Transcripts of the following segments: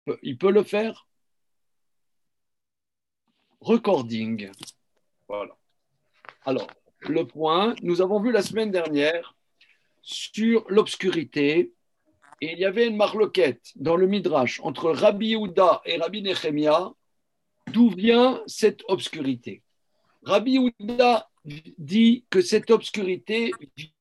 Il peut le faire. Recording. Voilà. Alors, le point, nous avons vu la semaine dernière sur l'obscurité, et il y avait une marloquette dans le Midrash entre Rabbi Yehuda et Rabbi Nechemia. D'où vient cette obscurité? Rabbi Yehuda dit que cette obscurité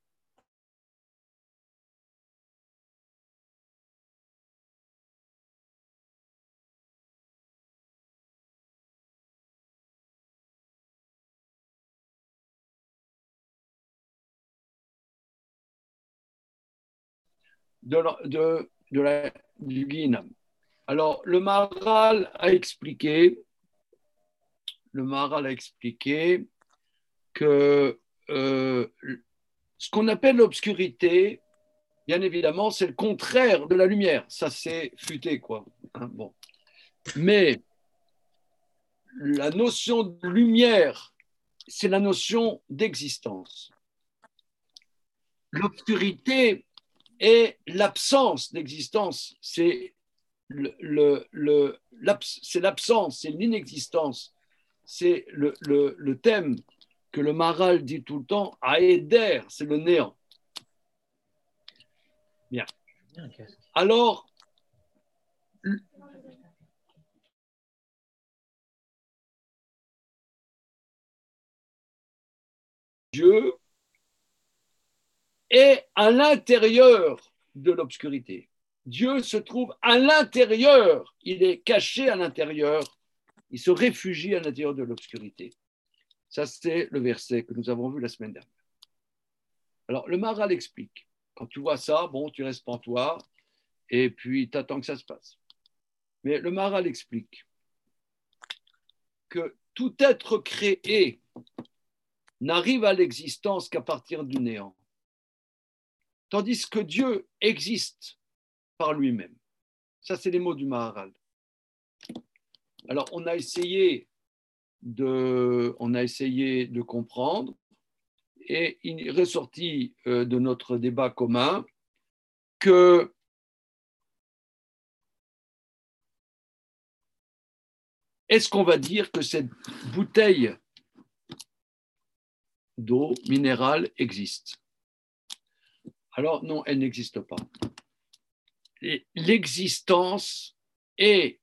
du Guinam. Alors, le Maharal a expliqué que ce qu'on appelle l'obscurité, bien évidemment, c'est le contraire de la lumière. Ça, c'est futé, quoi. Hein, bon. Mais la notion de lumière, c'est la notion d'existence. L'obscurité est l'absence d'existence. C'est l'absence, c'est l'inexistence. C'est le thème que le Maharal dit tout le temps, Aéder, c'est le néant. Bien. Alors, Dieu est à l'intérieur de l'obscurité. Dieu se trouve à l'intérieur, il est caché à l'intérieur, il se réfugie à l'intérieur de l'obscurité. Ça, c'est le verset que nous avons vu la semaine dernière. Alors, le Maharal explique. Quand tu vois ça, bon, tu restes pantois et puis tu attends que ça se passe. Mais le Maharal explique que tout être créé n'arrive à l'existence qu'à partir du néant. Tandis que Dieu existe par lui-même. Ça, c'est les mots du Maharal. Alors, on a essayé de comprendre et il est ressorti de notre débat commun que est-ce qu'on va dire que cette bouteille d'eau minérale existe? Alors non, elle n'existe pas. Et l'existence est,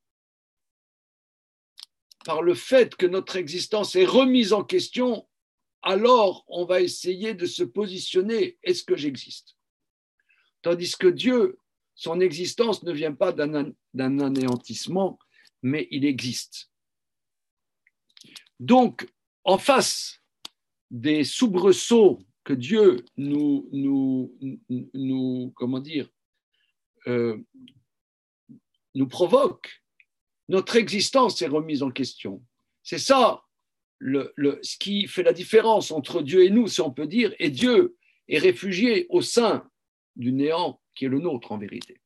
par le fait que notre existence est remise en question, alors on va essayer de se positionner, est-ce que j'existe? Tandis que Dieu, son existence ne vient pas d'un anéantissement, mais il existe. Donc, en face des soubresauts que Dieu comment dire, nous provoque, notre existence est remise en question. C'est ça ce qui fait la différence entre Dieu et nous, si on peut dire, et Dieu est réfugié au sein du néant qui est le nôtre en vérité.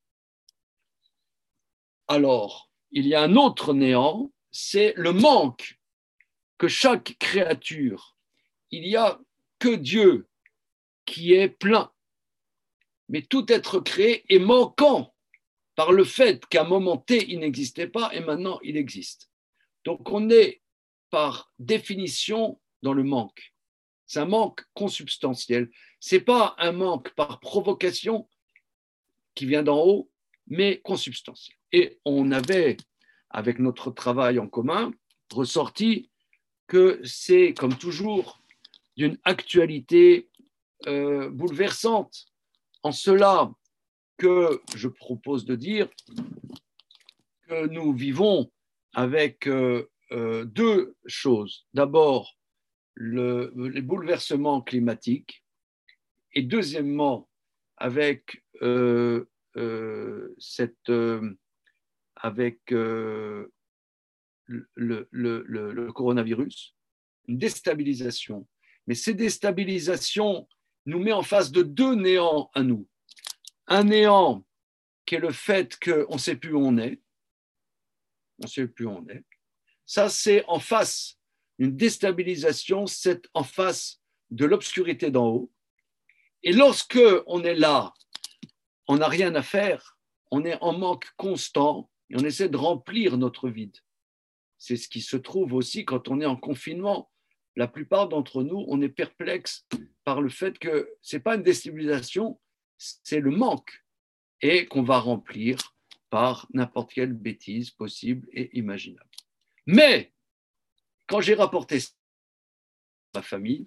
Alors, il y a un autre néant, c'est le manque que chaque créature, il n'y a que Dieu qui est plein. Mais tout être créé est manquant par le fait qu'à un moment T, il n'existait pas et maintenant il existe. Donc on est par définition dans le manque. C'est un manque consubstantiel. Ce n'est pas un manque par provocation qui vient d'en haut, mais consubstantiel. Et on avait, avec notre travail en commun, ressorti que c'est, comme toujours, d'une actualité bouleversante, en cela que je propose de dire que nous vivons avec deux choses. D'abord, les bouleversements climatiques et deuxièmement, avec le coronavirus, une déstabilisation. Mais ces déstabilisations nous met en face de deux néants à nous. Un néant qui est le fait qu'on ne sait plus où on est. On ne sait plus où on est. Ça, c'est en face. Une déstabilisation, c'est en face de l'obscurité d'en haut. Et lorsque on est là, on n'a rien à faire, on est en manque constant, et on essaie de remplir notre vide. C'est ce qui se trouve aussi quand on est en confinement. La plupart d'entre nous, on est perplexe par le fait que ce n'est pas une déstabilisation, c'est le manque, et qu'on va remplir par n'importe quelle bêtise possible et imaginable. Mais, quand j'ai rapporté ça à ma famille,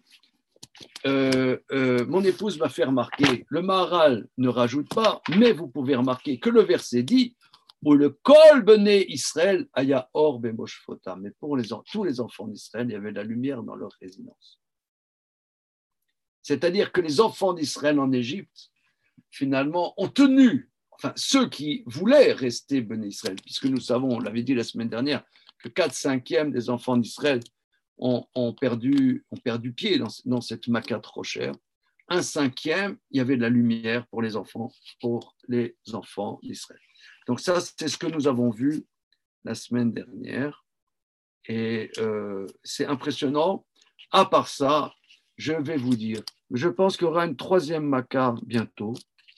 mon épouse m'a fait remarquer, le Maharal ne rajoute pas, mais vous pouvez remarquer que le verset dit où le kol bené Israël aya or bemoshfota. Mais pour tous les enfants d'Israël, il y avait la lumière dans leur résidence. C'est-à-dire que les enfants d'Israël en Égypte, finalement, ont tenu, enfin, ceux qui voulaient rester bené Israël, puisque nous savons, on l'avait dit la semaine dernière, que 4/5 des enfants d'Israël ont perdu pied dans cette maca rochère. 1/5, il y avait de la lumière pour les enfants d'Israël. Donc ça, c'est ce que nous avons vu la semaine dernière. Et c'est impressionnant. À part ça, je vais vous dire, je pense qu'il y aura une 3e maca bientôt.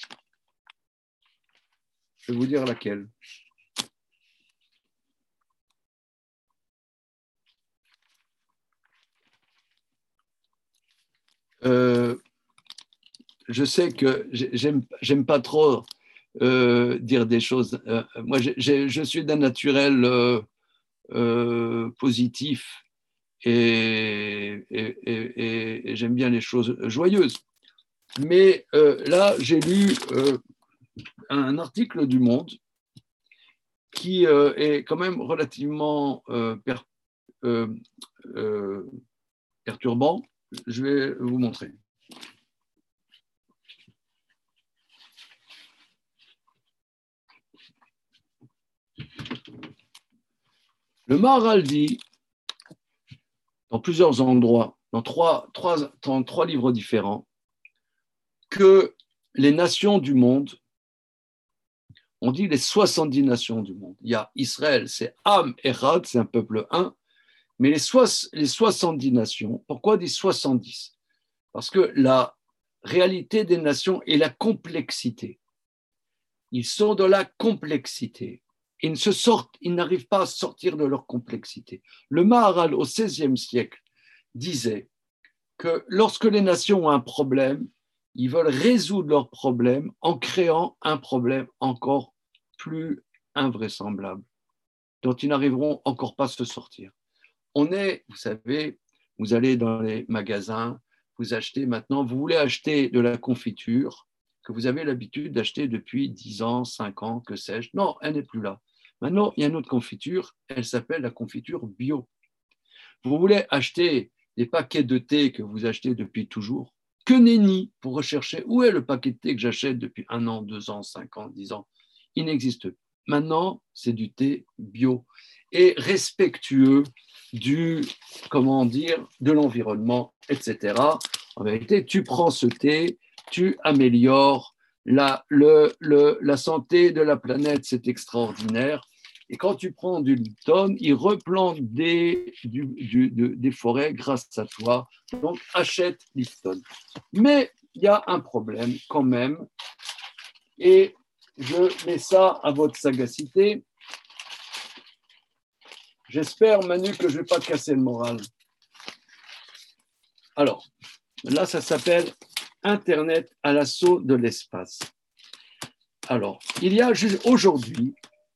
Je vais vous dire laquelle. Je sais que j'aime pas trop dire des choses. Moi, je suis d'un naturel positif et j'aime bien les choses joyeuses. Mais là, j'ai lu un article du Monde qui est quand même relativement perturbant. Je vais vous montrer. Le Maharal dit, dans plusieurs endroits, dans trois livres différents, que les nations du monde, on dit les 70 nations du monde. Il y a Israël, c'est Am Echad, c'est un peuple un, mais les 70 nations, pourquoi on dit 70 ? Parce que la réalité des nations est la complexité. Ils sont dans la complexité. Ils n'arrivent pas à sortir de leur complexité. Le Maharal, au XVIe siècle, disait que lorsque les nations ont un problème, ils veulent résoudre leur problème en créant un problème encore plus invraisemblable, dont ils n'arriveront encore pas à se sortir. On est, vous savez, vous allez dans les magasins, vous achetez maintenant, vous voulez acheter de la confiture que vous avez l'habitude d'acheter depuis 10 ans, 5 ans, que sais-je. Non, elle n'est plus là. Maintenant, il y a une autre confiture, elle s'appelle la confiture bio. Vous voulez acheter des paquets de thé que vous achetez depuis toujours, que nenni pour rechercher où est le paquet de thé que j'achète depuis 1 an, 2 ans, 5 ans, 10 ans. Il n'existe plus. Maintenant, c'est du thé bio et respectueux de l'environnement, etc. En vérité, tu prends ce thé, tu améliores la santé de la planète, c'est extraordinaire. Et quand tu prends du Lipton, il replante des forêts grâce à toi. Donc, achète Lipton. Mais il y a un problème quand même, et je mets ça à votre sagacité. J'espère, Manu, que je ne vais pas te casser le moral. Alors, là, ça s'appelle Internet à l'assaut de l'espace. Alors, il y a aujourd'hui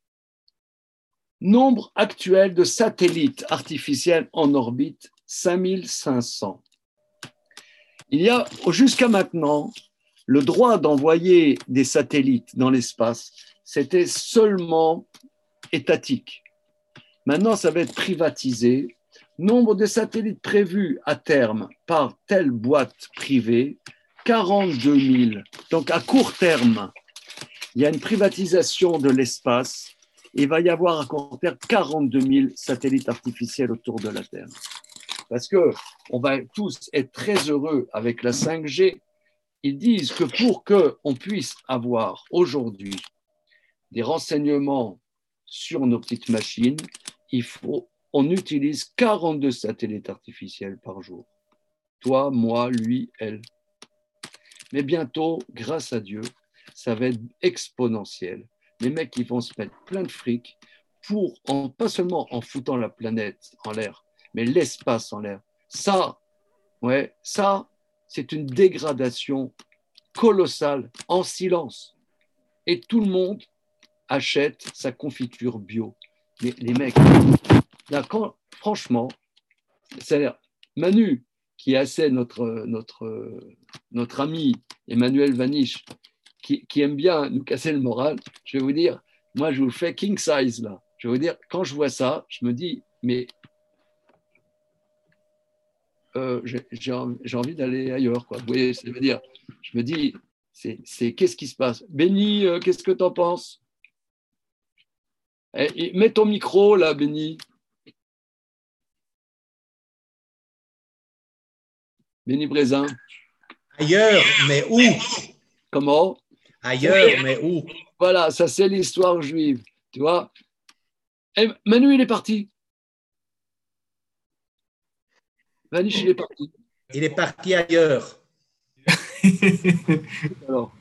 nombre actuel de satellites artificiels en orbite, 5500. Il y a jusqu'à maintenant le droit d'envoyer des satellites dans l'espace, c'était seulement étatique. Maintenant, ça va être privatisé. Nombre de satellites prévus à terme par telle boîte privée, 42 000. Donc, à court terme, il y a une privatisation de l'espace. Il va y avoir à court terme 42 000 satellites artificiels autour de la Terre. Parce qu'on va tous être très heureux avec la 5G. Ils disent que pour qu'on puisse avoir aujourd'hui des renseignements sur nos petites machines, on utilise 42 satellites artificiels par jour. Toi, moi, lui, elle. Mais bientôt, grâce à Dieu, ça va être exponentiel. les mecs qui vont se mettre plein de fric pas seulement en foutant la planète en l'air, mais l'espace en l'air. Ça, c'est une dégradation colossale en silence. Et tout le monde achète sa confiture bio. Mais les mecs, là, franchement, c'est-à-dire Manu, qui est assez notre ami Emmanuel Vanish, qui aime bien nous casser le moral, je vais vous dire, moi, je vous fais king size, là. Je vais vous dire, quand je vois ça, je me dis, mais j'ai envie d'aller ailleurs, quoi. Vous voyez, ça veut dire, je me dis, qu'est-ce qui se passe? Béni, qu'est-ce que tu en penses? Mets ton micro, là, Béni. Béni Brézin. Ailleurs, mais où? Comment? Ailleurs, mais où? Voilà, ça c'est l'histoire juive, tu vois. Et Manu, il est parti. Vanish, il est parti. Il est parti ailleurs. Alors,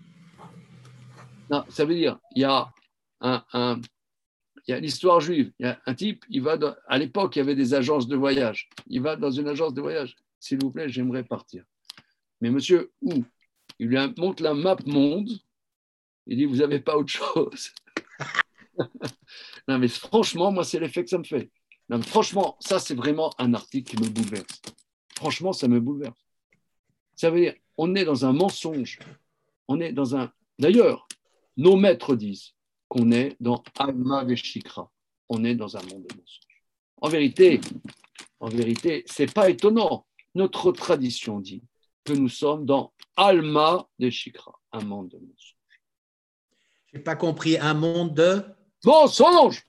non, ça veut dire, il y a l'histoire juive. Il y a un type, à l'époque, il y avait des agences de voyage. Il va dans une agence de voyage. S'il vous plaît, j'aimerais partir. Mais monsieur, où? Il lui montre la map monde. Il dit, vous n'avez pas autre chose. Non, mais franchement, moi, c'est l'effet que ça me fait. Non, mais franchement, ça, c'est vraiment un article qui me bouleverse. Franchement, ça me bouleverse. Ça veut dire, on est dans un mensonge. D'ailleurs, nos maîtres disent qu'on est dans Alma Veshikra. On est dans un monde de mensonges. En vérité, ce n'est pas étonnant. Notre tradition dit que nous sommes dans Alma Veshikra, un monde de mensonges. Je n'ai pas compris, un monde de mensonge.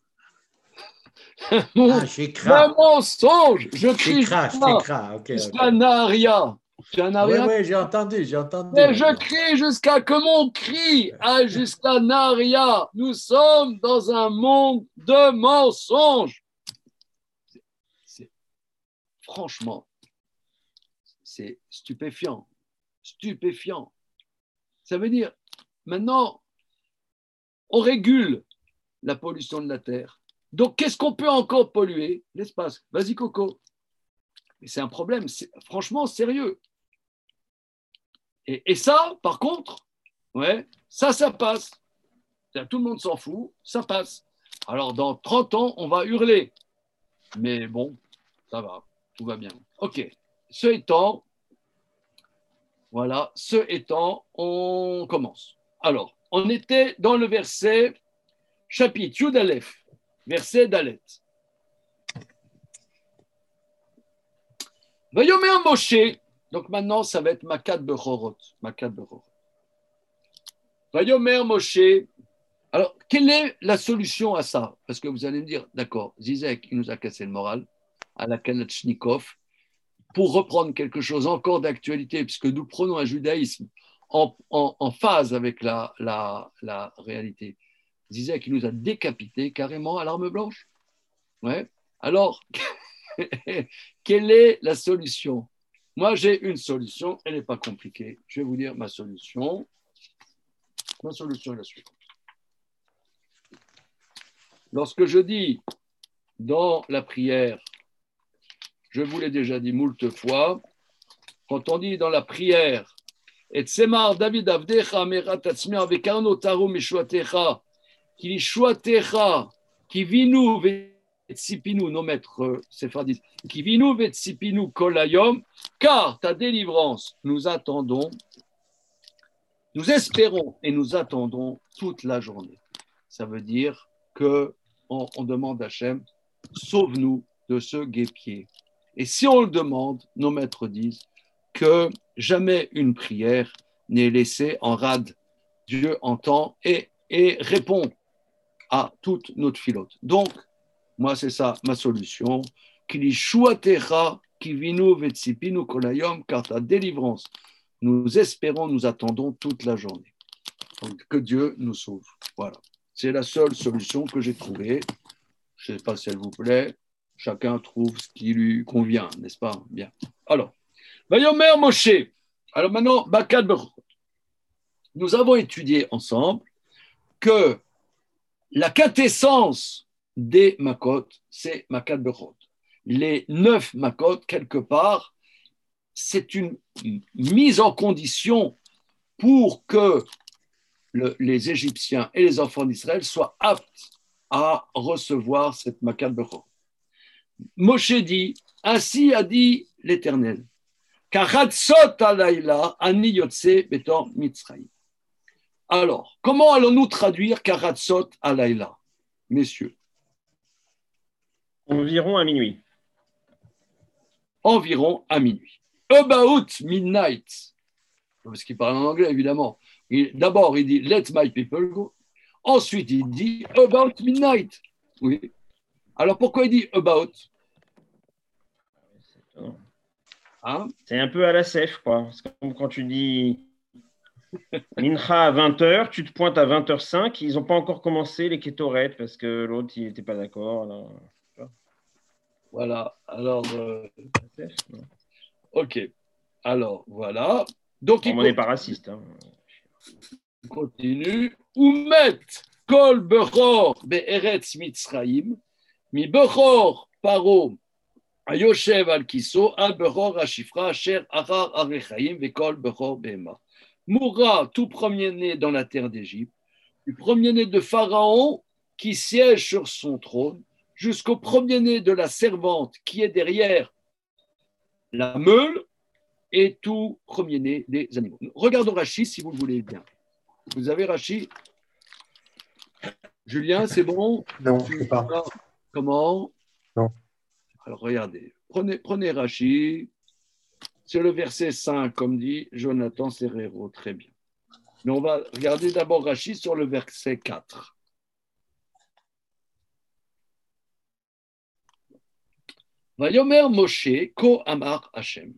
Un mensonge. Je crie jusqu'à Naria. Oui, j'ai entendu. Mais je crie jusqu'à que mon cri aille jusqu'à Naria. Nous sommes dans un monde de mensonges. Franchement, c'est stupéfiant. Ça veut dire, maintenant, on régule la pollution de la Terre. Donc, qu'est-ce qu'on peut encore polluer? L'espace. Vas-y, Coco. Mais c'est un problème, franchement, sérieux. Et ça, par contre, ça passe. Tout le monde s'en fout, ça passe. Alors, dans 30 ans, on va hurler. Mais bon, ça va, tout va bien. OK. Ce étant, on commence. Alors, on était dans le verset, chapitre Yud Aleph, verset Dalet. Vayomer Moshe, donc maintenant, ça va être Makat Bechorot. Vayomer Moshe. Alors, quelle est la solution à ça? Parce que vous allez me dire, d'accord, Zizek, il nous a cassé le moral à la Kalachnikov pour reprendre quelque chose encore d'actualité, puisque nous prenons un judaïsme en phase avec la réalité. Zizek, il nous a décapité carrément à l'arme blanche. Ouais. Alors, quelle est la solution? Moi, j'ai une solution, elle n'est pas compliquée. Je vais vous dire ma solution. Ma solution est la suivante. Lorsque je dis dans la prière, je vous l'ai déjà dit moult fois, quand on dit dans la prière, et Tsemar David Avdecha Meratatzmer Vekarno Taro Meshuatecha, qui Shuatecha, qui vinu Vetsipinu, nos maîtres séphardistes, qui vinu Vetsipinu Kolayom, car ta délivrance, nous espérons et nous attendons toute la journée. Ça veut dire qu'on demande à Hachem, sauve-nous de ce guêpier. Et si on le demande, nos maîtres disent que jamais une prière n'est laissée en rade. Dieu entend et répond à toute notre filote. Donc, moi, c'est ça ma solution. Car ta délivrance, nous espérons, nous attendons toute la journée. Donc, que Dieu nous sauve. Voilà. C'est la seule solution que j'ai trouvée. Je ne sais pas si elle vous plaît. Chacun trouve ce qui lui convient, n'est-ce pas? Bien. Alors, Vayomer Moshe. Alors maintenant, Bakad Bechorot. Nous avons étudié ensemble que la quintessence des Makot, c'est Makat Bechot. Les 9 Makot, quelque part, c'est une mise en condition pour que les Égyptiens et les enfants d'Israël soient aptes à recevoir cette Makat Bechot. Moshe dit, ainsi a dit l'Éternel, Karatzot alayla ani yotse betor Mitzrayim. Alors, comment allons-nous traduire Karatzot alayla, messieurs? Environ à minuit. Environ à minuit. About midnight. Parce qu'il parle en anglais, évidemment. D'abord, il dit Let my people go. Ensuite, il dit About midnight. Oui. Alors, pourquoi il dit About? Hein? C'est un peu à la sèche, quoi. Parce que quand tu dis Mincha à 20h, tu te pointes à 20h05. Ils n'ont pas encore commencé les kétorettes parce que l'autre, il n'était pas d'accord. Alors... Voilà. Alors, OK. Alors, voilà. Donc, on n'est pas raciste. Hein. Il continue. Oumet kol bechor be'eretz Mitzrayim mi bechor paro ayoshev al kiso al bechor hashifra asher achar arechaim ve'kol bechor be'ema. Mourra tout premier-né dans la terre d'Égypte, du premier-né de Pharaon qui siège sur son trône, jusqu'au premier-né de la servante qui est derrière la meule, et tout premier-né des animaux. Regardons Rachid si vous le voulez bien. Vous avez Rachid? Julien, c'est bon? Non, je ne sais pas. Comment? Non. Alors regardez, prenez Rachid. C'est le verset 5, comme dit Jonathan Serrero. Très bien. Mais on va regarder d'abord Rachid sur le verset 4. Vayomer Moshe ko amar Hashem.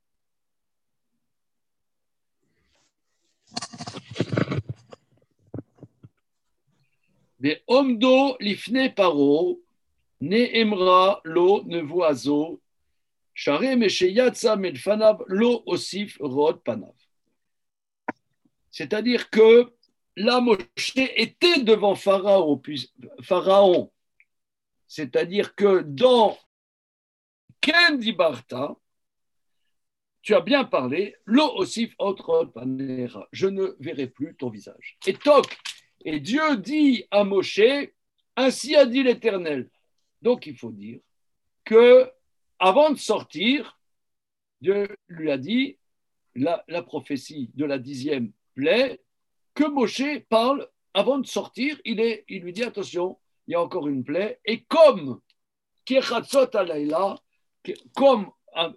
Ve'omdo lifne paro ne'emra lo nevoazo share mesheyatsa medfanav lo osif rod panav. C'est-à-dire que là, Moshe était devant Pharaon. C'est-à-dire que dans Ken Dibarta, tu as bien parlé, lo osif rod panera, je ne verrai plus ton visage. Et toc, et Dieu dit à Moshe, ainsi a dit l'Éternel. Donc il faut dire que avant de sortir, Dieu lui a dit la prophétie de la 10e plaie, que Moshe parle avant de sortir, il lui dit attention, il y a encore une plaie, et comme Kechatzot alayla, comme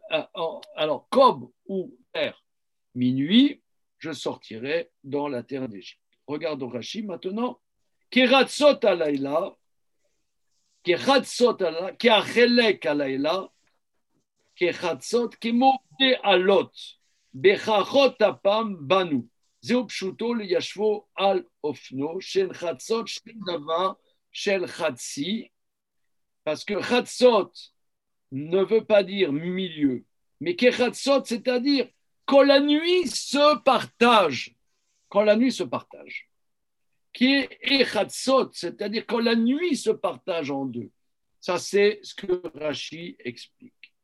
ou vers minuit, je sortirai dans la terre d'Égypte. Regardons Rashi maintenant. Keratzot alayla, Kechatzot alayla, Keachelek alayla, Kechatzot, Kemote alot, Bechachot apam banu. Zeu pshuto le yashvo al ofno, Shen chatzot, Shen davar, Shel chatzi, parce que chatzot ne veut pas dire milieu, mais kechatzot, c'est-à-dire quand la nuit se partage. Quand la nuit se partage. Qui est echatzot, c'est-à-dire quand la nuit se partage en deux. Ça, c'est ce que Rashi explique.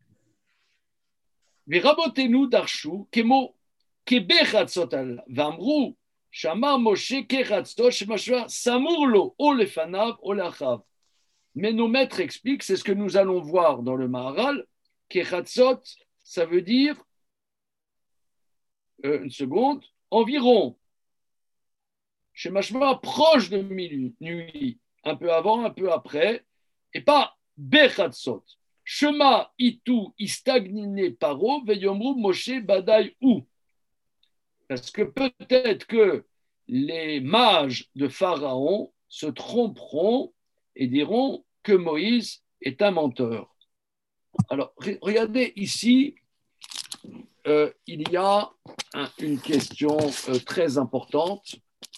Virabotenu darshu, kemo, kebechatzot al vamru, shamar Moshe kechatzot, shemashua samurlo, o lefanav, o lachav. Mais nos maîtres expliquent, c'est ce que nous allons voir dans le Maharal, kechatzot, ça veut dire, une seconde, environ, chez Mashma, proche de minuit, un peu avant, un peu après, et pas Bechatzot. Shema itu istagnine paro veyomru Moshe badai ou. Parce que peut-être que les mages de Pharaon se tromperont et diront que Moïse est un menteur. Alors, regardez ici, il y a une question très importante.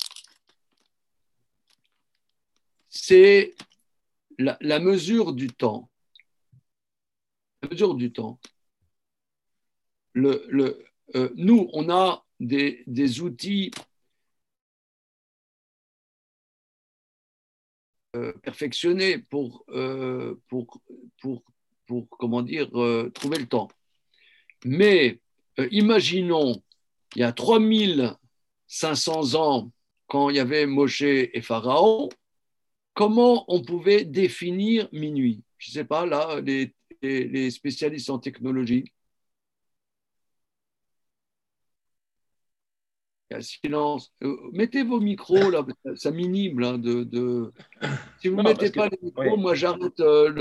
C'est la mesure du temps. La mesure du temps. Nous, on a des outils perfectionner pour comment dire, trouver le temps. Mais imaginons, il y a 3500 ans, quand il y avait Moshe et Pharaon, comment on pouvait définir minuit? Je ne sais pas, là, les spécialistes en technologie. Il y a silence. Mettez vos micros, là, ça minime. Là, Si vous ne mettez pas les micros, moi, j'arrête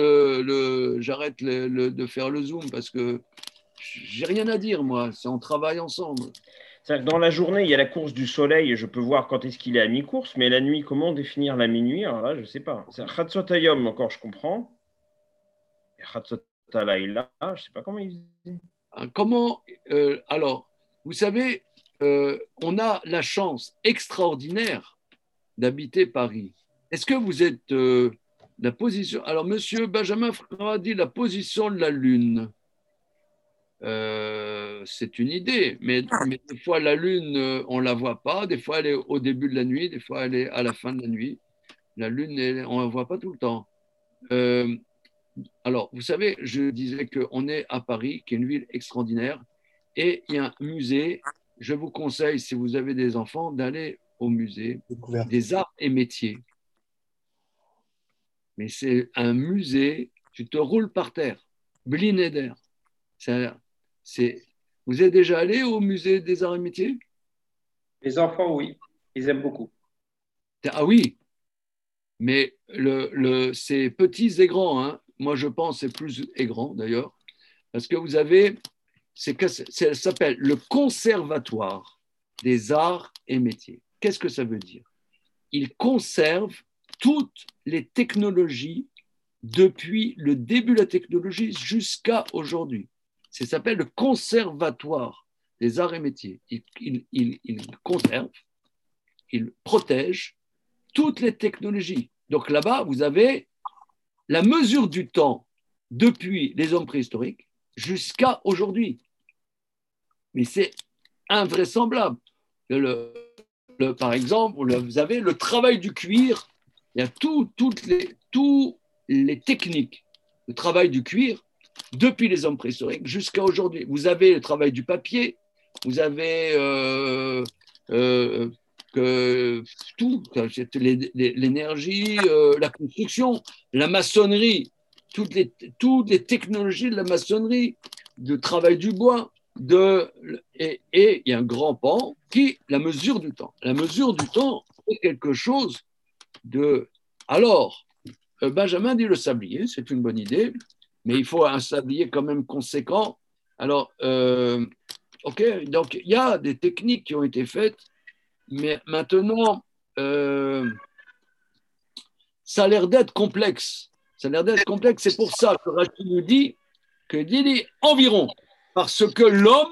de faire le Zoom parce que j'ai rien à dire, moi. On travaille ensemble. Dans la journée, il y a la course du soleil et je peux voir quand est-ce qu'il est à mi-course, mais la nuit, comment définir la minuit? Alors là, je ne sais pas. C'est Chatzot Hayom, encore, je comprends. Et Chatzot Halayla, je ne sais pas comment il dit. Alors, vous savez, on a la chance extraordinaire d'habiter Paris. Est-ce que vous êtes la position... Alors, monsieur Benjamin Frère a dit la position de la Lune. C'est une idée, mais des fois la Lune, on ne la voit pas, des fois elle est au début de la nuit, des fois elle est à la fin de la nuit. La Lune, on ne la voit pas tout le temps. Alors, vous savez, je disais qu'on est à Paris, qui est une ville extraordinaire, et il y a un musée. Je vous conseille, si vous avez des enfants, d'aller au musée des arts et métiers. Mais c'est un musée, tu te roules par terre, blinéder. Vous êtes déjà allé au musée des arts et métiers? Les enfants, oui, ils aiment beaucoup. Ah oui, mais c'est petits et grands. Hein. Moi, je pense que c'est plus et grand d'ailleurs, parce que vous avez, ça s'appelle le Conservatoire des arts et métiers. Qu'est-ce que ça veut dire? Il conserve toutes les technologies depuis le début de la technologie jusqu'à aujourd'hui. Ça s'appelle le Conservatoire des arts et métiers. Il conserve, il protège toutes les technologies. Donc là-bas, vous avez la mesure du temps depuis les hommes préhistoriques jusqu'à aujourd'hui. Mais c'est invraisemblable. Par exemple, vous avez le travail du cuir, il y a toutes les techniques de travail du cuir depuis les hommes préhistoriques jusqu'à aujourd'hui. Vous avez le travail du papier, vous avez tout, l'énergie, la construction, la maçonnerie, toutes les technologies de la maçonnerie, du travail du bois, et il y a un grand pan qui est la mesure du temps. La mesure du temps est quelque chose de... Alors, Benjamin dit le sablier, c'est une bonne idée, mais il faut un sablier quand même conséquent. Alors, ok, donc il y a des techniques qui ont été faites, mais maintenant, ça a l'air d'être complexe. Ça a l'air d'être complexe, c'est pour ça que Rachid nous dit environ, parce que l'homme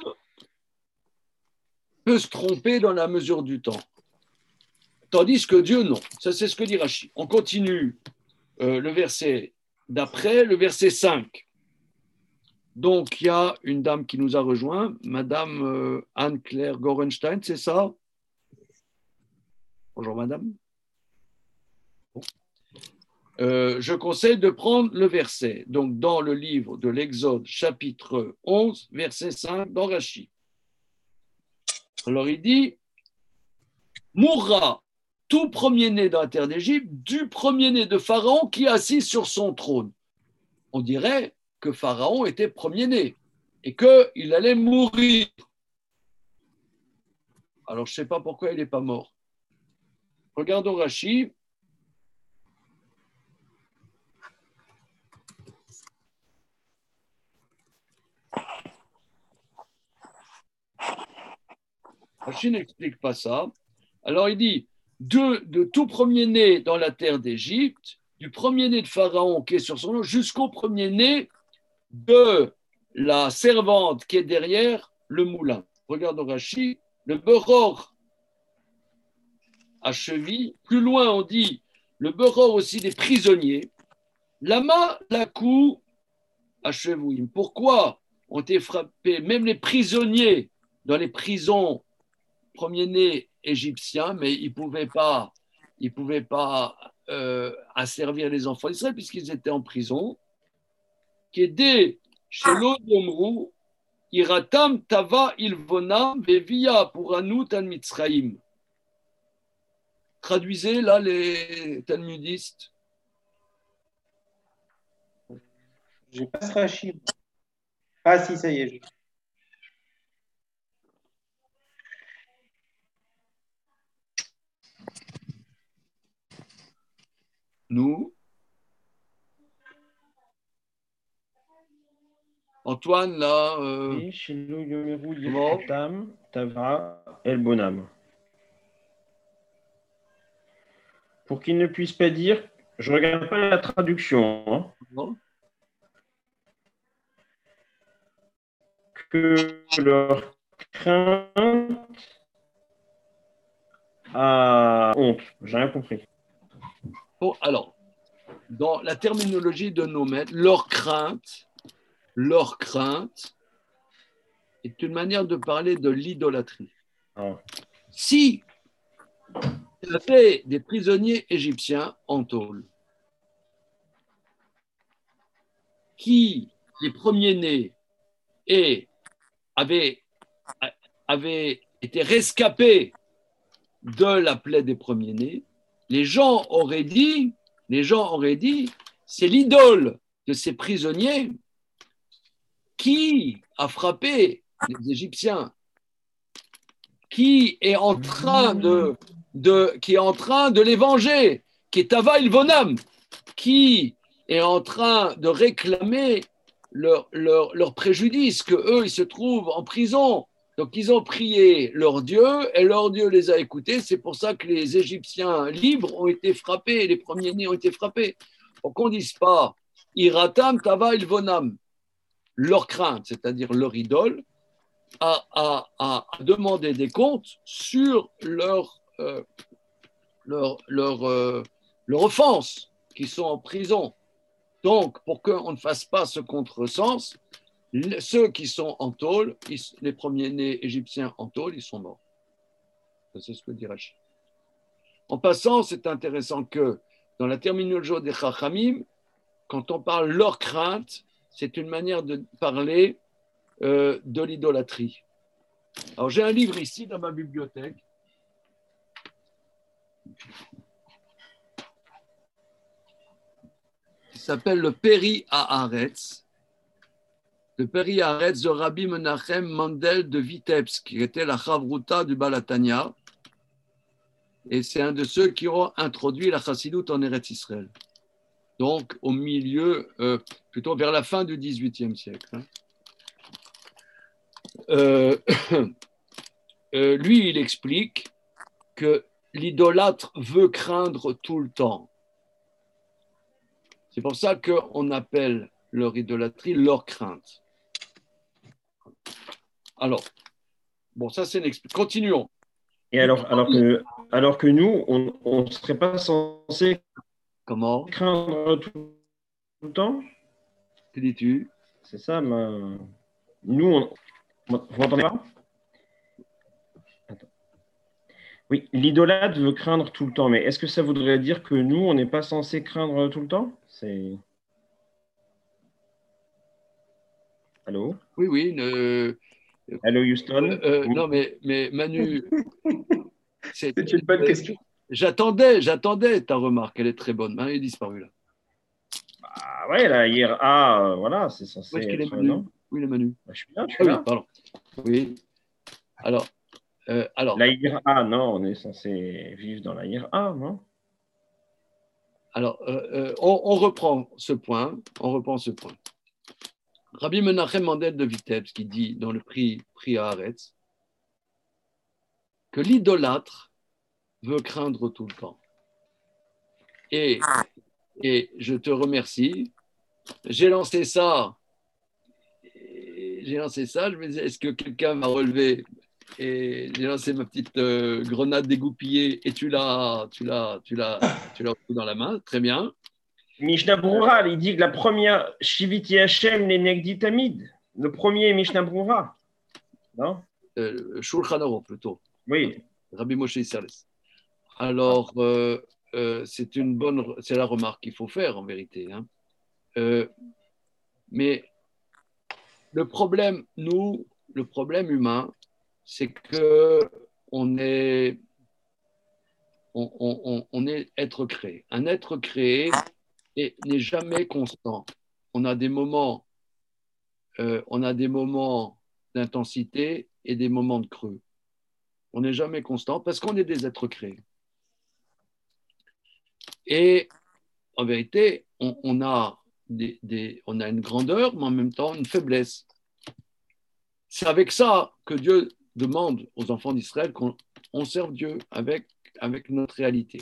peut se tromper dans la mesure du temps. Tandis que Dieu, non. Ça, c'est ce que dit Rachid. On continue le verset d'après, le verset 5. Donc, il y a une dame qui nous a rejoint, Madame Anne-Claire Gorenstein, c'est ça? Bonjour, madame. Bon. Je conseille de prendre le verset. Donc, dans le livre de l'Exode, chapitre 11, verset 5, dans Rachid. Alors, il dit mourra tout premier-né dans la terre d'Égypte du premier-né de Pharaon qui est assis sur son trône. On dirait que Pharaon était premier-né et qu'il allait mourir. Alors, je ne sais pas pourquoi il n'est pas mort. Regardons Rachid. Rachid n'explique pas ça. Alors, il dit de tout premier-né dans la terre d'Égypte, du premier-né de Pharaon qui est sur son nom, jusqu'au premier-né de la servante qui est derrière le moulin. Regardons Rachid, le Beror à cheville. Plus loin, on dit le Beror aussi des prisonniers. Lama, Lakou, à cheville. Pourquoi ont été frappés, même les prisonniers dans les prisons premiers-nés égyptiens, mais ils ne pouvaient pas à servir les enfants d'Israël puisqu'ils étaient en prison. Kedé shelo yomru iratam tava ilvonam vevia puranut al mitzraim. Traduisez là les talmudistes. Je pas ce Rachid. Ah si, ça y est. Nous, Antoine, là. Shelo yomeru Comment yiratam tava elbonam. Pour qu'ils ne puissent pas dire, je ne regarde pas la traduction, hein, Non. que leur crainte a honte. J'ai rien compris. Bon, alors, dans la terminologie de nos maîtres, leur crainte est une manière de parler de l'idolâtrie. Ah. Si il y avait des prisonniers égyptiens en tôle qui, les premiers-nés, avaient été rescapés de la plaie des premiers-nés, les gens auraient dit, c'est l'idole de ces prisonniers qui a frappé les Égyptiens, qui est en train de les venger, qui est Tava Ilvonam, qui est en train de réclamer leur préjudice, que eux ils se trouvent en prison. Donc ils ont prié leur Dieu et leur Dieu les a écoutés. C'est pour ça que les Égyptiens libres ont été frappés, les premiers-nés ont été frappés. Donc on ne dise pas Iratam Tava Ilvonam, leur crainte, c'est-à-dire leur idole, à demander des comptes sur leur offense, qui sont en prison. Donc, pour qu'on ne fasse pas ce contresens, ceux qui sont en tôle, les premiers-nés égyptiens en tôle, ils sont morts. C'est ce que dit Rachid. En passant, c'est intéressant que dans la terminologie des Chachamim, quand on parle leur crainte, c'est une manière de parler de l'idolâtrie. Alors, j'ai un livre ici dans ma bibliothèque. Qui s'appelle le Peri Haaretz. Le Peri Haaretz de Rabbi Menachem Mendel de Vitebsk, qui était la Chavruta du Balatania. Et c'est un de ceux qui ont introduit la Chassidoute en Eretz Israël. Donc, au milieu, plutôt vers la fin du XVIIIe siècle. Lui, il explique que l'idolâtre veut craindre tout le temps. C'est pour ça qu'on appelle leur idolâtrie leur crainte. Alors, bon, ça c'est une explication. Continuons. Et alors que nous, on ne serait pas censé craindre tout le temps. Que dis-tu? C'est ça, nous, vous m'entendez pas? Attends. Oui, l'idolâtre veut craindre tout le temps, mais est-ce que ça voudrait dire que nous, on n'est pas censé craindre tout le temps? Allô? Oui. Allô, Houston? Non, mais Manu, c'est une bonne question. J'attendais ta remarque, elle est très bonne. Elle est disparue là. Ah ouais, la IRA, voilà, c'est censé être... Manu oui, le Manu. Bah, je suis là. Oui, pardon. Oui. Alors. La IRA, non, on est censé vivre dans la IRA, non? Alors, on reprend ce point. Rabbi Menachem Mendel de Vitebsk qui dit dans le prix Haaretz que l'idolâtre veut craindre tout le temps. Et je te remercie. J'ai lancé ça. Je me disais, est-ce que quelqu'un m'a relevé? Et j'ai lancé ma petite grenade dégoupillée et tu l'as pris dans la main. Très bien. Mishnah Brura, il dit que la première Shiviti Hashem les Negdi Tamid. Le premier Mishnah Brura. Non? Shulchan Aruch plutôt. Oui. Rabbi Moshe Isserles. Alors, c'est la remarque qu'il faut faire en vérité. Hein. Mais le problème humain, c'est que on est être créé. Un être créé n'est jamais constant. On a des moments d'intensité et des moments de creux. On n'est jamais constant parce qu'on est des êtres créés. Et en vérité, on a une grandeur, mais en même temps une faiblesse. C'est avec ça que Dieu demande aux enfants d'Israël qu'on serve Dieu avec notre réalité.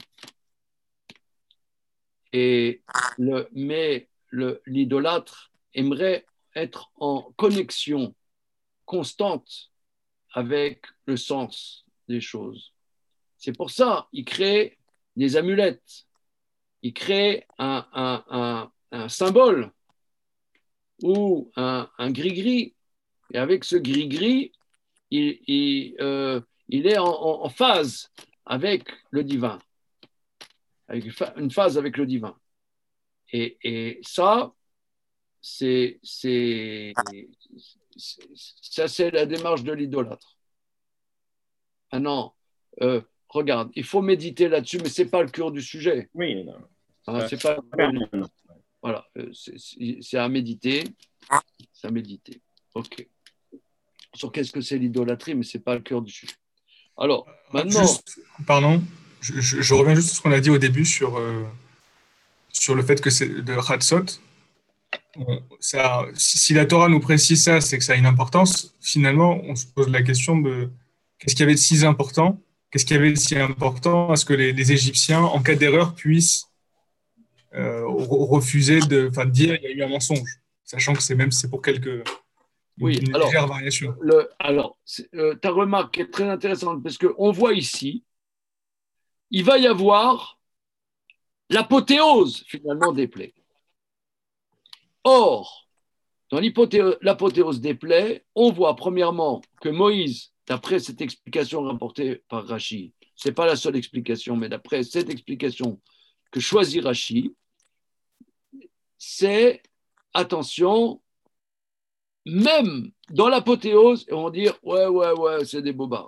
Mais l'idolâtre aimerait être en connexion constante avec le sens des choses. C'est pour ça qu'il crée des amulettes, il crée un symbole ou un gris-gris. Et avec ce gris-gris, il est en phase avec le divin, avec une phase avec le divin. Et ça, c'est la démarche de l'idolâtre. Ah non, regarde, il faut méditer là-dessus, mais ce n'est pas le cœur du sujet. Oui, non. C'est pas, voilà, c'est à méditer. C'est à méditer. OK. Sur qu'est-ce que c'est l'idolâtrie, mais ce n'est pas le cœur du sujet. Alors, maintenant. Pardon, je reviens juste sur ce qu'on a dit au début sur le fait que c'est de Hatzot. Si la Torah nous précise ça, c'est que ça a une importance. Finalement, on se pose la question de qu'est-ce qu'il y avait de si important, qu'est-ce qu'il y avait de si important à ce que les Égyptiens, en cas d'erreur, puissent refuser de dire il y a eu un mensonge, sachant que c'est pour une légère variation. Ta remarque est très intéressante parce qu'on voit ici, il va y avoir l'apothéose finalement des plaies. Or, dans l'apothéose des plaies, on voit premièrement que Moïse, d'après cette explication rapportée par Rashi, ce n'est pas la seule explication, mais d'après cette explication que choisit Rashi, c'est, attention, même dans l'apothéose, on va dire ouais, c'est des bobards.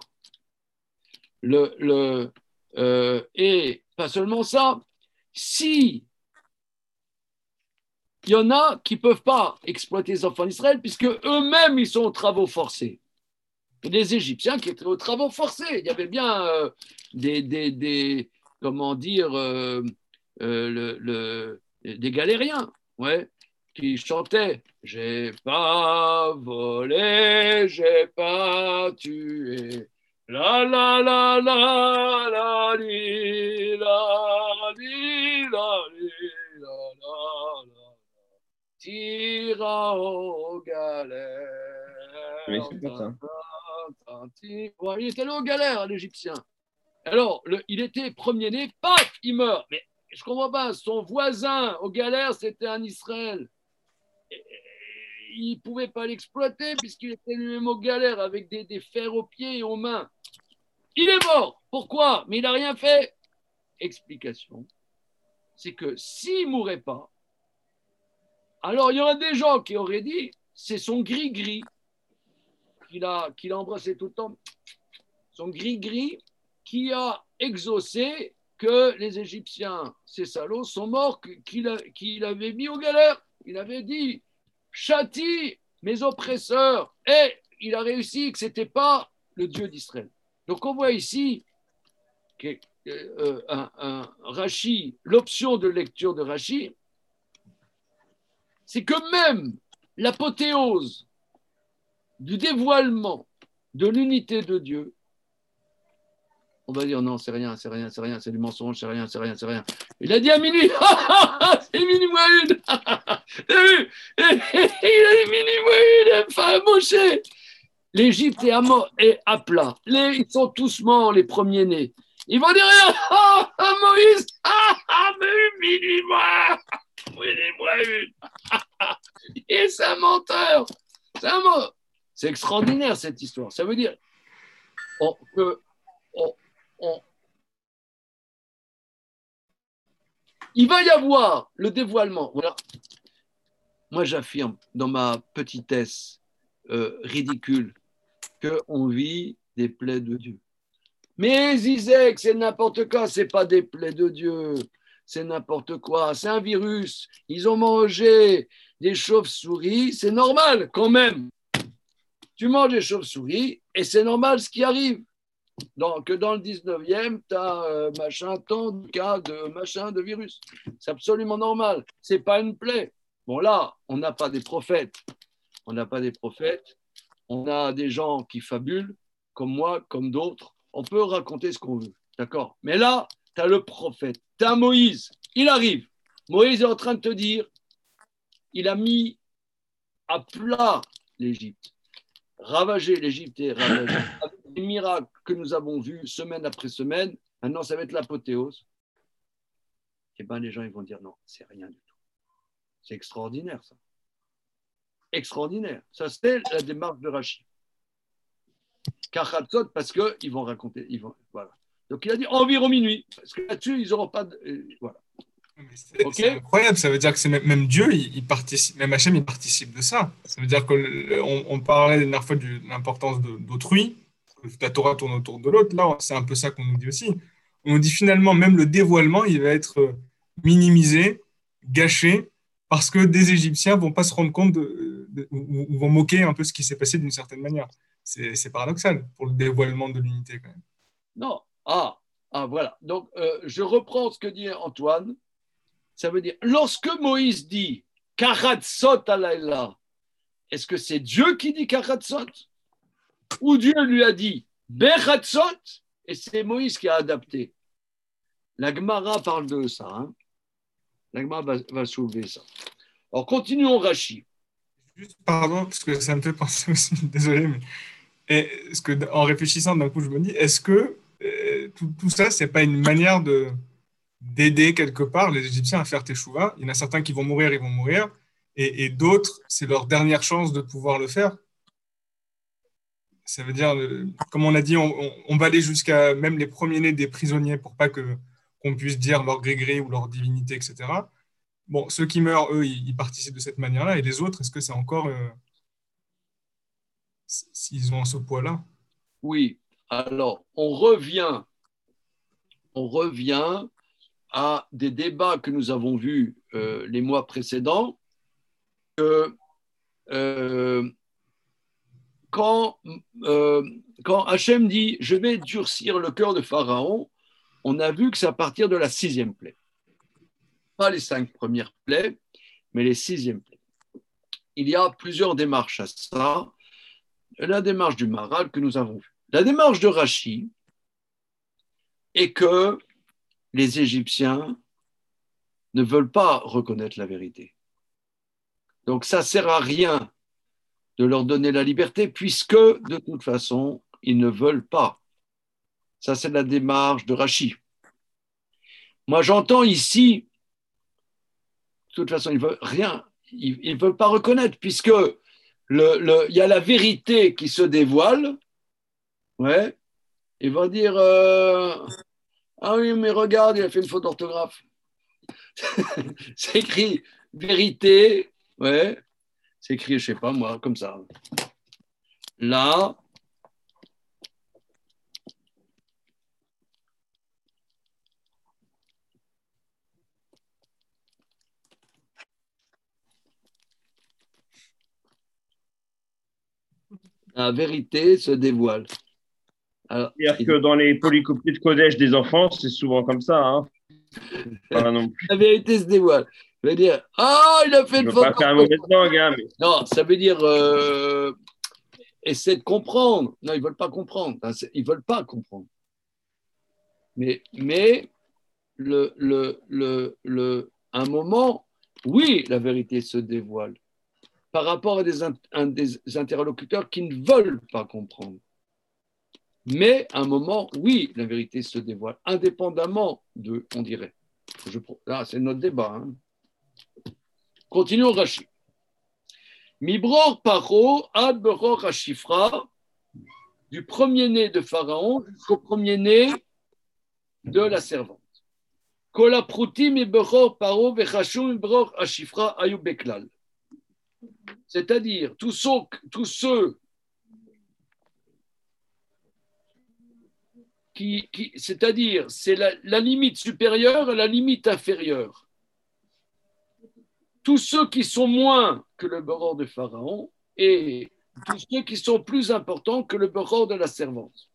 Et pas seulement ça, si il y en a qui ne peuvent pas exploiter les enfants d'Israël puisque eux-mêmes ils sont aux travaux forcés. Les Égyptiens qui étaient aux travaux forcés, il y avait bien des galériens, ouais, qui chantaient « J'ai pas volé, j'ai pas tué, la la la la la li la li la li la la la tira aux galères. » Mais c'est pas ça. Ouais, il était allé aux galères, l'Égyptien. Alors, il était premier-né, paf, il meurt. Mais je ne comprends pas, son voisin aux galères, c'était un Israël. Il ne pouvait pas l'exploiter puisqu'il était lui-même aux galères avec des fers aux pieds et aux mains. Il est mort. Pourquoi? Mais il n'a rien fait. Explication. C'est que s'il ne mourait pas, alors il y aurait des gens qui auraient dit c'est son gris-gris qu'il a embrassé tout le temps. Son gris-gris qui a exaucé que les Égyptiens, ces salauds, sont morts, qu'il avait mis aux galères. Il avait dit châtie mes oppresseurs. Et il a réussi que ce n'était pas le Dieu d'Israël. Donc on voit ici Rashi, l'option de lecture de Rashi, c'est que même l'apothéose du dévoilement de l'unité de Dieu, on va dire non, c'est rien, c'est du mensonge, c'est rien. Il a dit à minuit, c'est minuit moins une. T'as vu? Il a dit minuit moins une, enfin, Moshe. L'Égypte est à plat. Ils sont tous morts, les premiers-nés. Ils vont dire, Moïse, mais minuit moins une. Et c'est un menteur. C'est extraordinaire cette histoire. Ça veut dire que il va y avoir le dévoilement. Voilà. Moi, j'affirme dans ma petitesse ridicule qu'on vit des plaies de Dieu. Mais Zizek, c'est n'importe quoi, c'est pas des plaies de Dieu, c'est n'importe quoi, c'est un virus. Ils ont mangé des chauves-souris, c'est normal quand même. Tu manges des chauves-souris et c'est normal ce qui arrive. Que dans le 19e, tu as tant de cas de machin, de virus. C'est absolument normal. C'est pas une plaie. Bon, là, on n'a pas des prophètes. On n'a pas des prophètes. On a des gens qui fabulent, comme moi, comme d'autres. On peut raconter ce qu'on veut. D'accord? Mais là, tu as le prophète. Tu as Moïse. Il arrive. Moïse est en train de te dire, il a mis à plat l'Égypte. Ravager l'Égypte et ravager. Avec les miracles que nous avons vus semaine après semaine, maintenant ça va être l'apothéose. Eh bien, les gens ils vont dire non, c'est rien du tout. C'est extraordinaire ça. Extraordinaire. Ça, c'est la démarche de Rachid. Kachatzot, parce qu'ils vont raconter. Voilà. Donc il a dit environ minuit, parce que là-dessus, ils n'auront pas de. Voilà. C'est incroyable, ça veut dire que c'est même Dieu, il participe, même Hachem, il participe de ça. Ça veut dire qu'on parlait la dernière fois de l'importance d'autrui, que la Torah tourne autour de l'autre. Là, c'est un peu ça qu'on nous dit aussi. On nous dit finalement, même le dévoilement, il va être minimisé, gâché, parce que des Égyptiens ne vont pas se rendre compte ou vont moquer un peu ce qui s'est passé d'une certaine manière. C'est paradoxal pour le dévoilement de l'unité quand même. Non, voilà. Donc, je reprends ce que dit Antoine. Ça veut dire, lorsque Moïse dit Karatsot alayla, est-ce que c'est Dieu qui dit Karatsot? Ou Dieu lui a dit Bechatsot? Et c'est Moïse qui a adapté. La Gemara parle de ça. Hein. La Gemara va soulever ça. Alors, continuons Rachi. Juste, pardon, parce que ça me fait penser aussi, désolé, mais en réfléchissant, d'un coup, je me dis, est-ce que tout ça, c'est pas une manière d'aider quelque part les Égyptiens à faire teshuva? Il y en a certains qui vont mourir, et d'autres, c'est leur dernière chance de pouvoir le faire. Ça veut dire, comme on a dit, on va aller jusqu'à même les premiers-nés des prisonniers pour pas qu'on puisse dire leur gré-gré ou leur divinité, etc. Bon, ceux qui meurent, eux, ils participent de cette manière-là, et les autres, est-ce que c'est encore s'ils ont ce poids-là? Oui, alors on revient à des débats que nous avons vus les mois précédents, que quand Hachem dit « Je vais durcir le cœur de Pharaon », on a vu que c'est à partir de la 6e plaie. Pas les 5 premières plaies, mais les 6e plaies. Il y a plusieurs démarches à ça. La démarche du Maharal que nous avons vue. La démarche de Rachi est que les Égyptiens ne veulent pas reconnaître la vérité. Donc ça ne sert à rien de leur donner la liberté puisque de toute façon, ils ne veulent pas. Ça, c'est la démarche de Rachi. Moi, j'entends ici, de toute façon, ils ne veulent rien, ils ne veulent pas reconnaître puisque il y a la vérité qui se dévoile. Ouais. Ils vont dire ah oui, mais regarde, il a fait une faute d'orthographe. C'est écrit vérité, ouais. C'est écrit, je ne sais pas moi, comme ça. Là. La vérité se dévoile. C'est-à-dire que dans les polycopies de Kodesh des enfants, c'est souvent comme ça. Hein. Pas non plus. La vérité se dévoile. Ça veut dire, il a fait une faute. Pas faire un mauvais langue, hein, mais... Non, ça veut dire, essaie de comprendre. Non, ils ne veulent pas comprendre. Ils ne veulent pas comprendre. Mais un moment, oui, la vérité se dévoile par rapport à des interlocuteurs qui ne veulent pas comprendre. Mais à un moment, oui, la vérité se dévoile, indépendamment de, on dirait. Là, c'est notre débat. Hein. Continuons Rashi. Mibror paro ad beror hashifra, du premier-né de Pharaon jusqu'au premier-né de la servante. C'est-à-dire, tous ceux c'est-à-dire, c'est la limite supérieure et la limite inférieure. Tous ceux qui sont moins que le beror de Pharaon et tous ceux qui sont plus importants que le beror de la servante.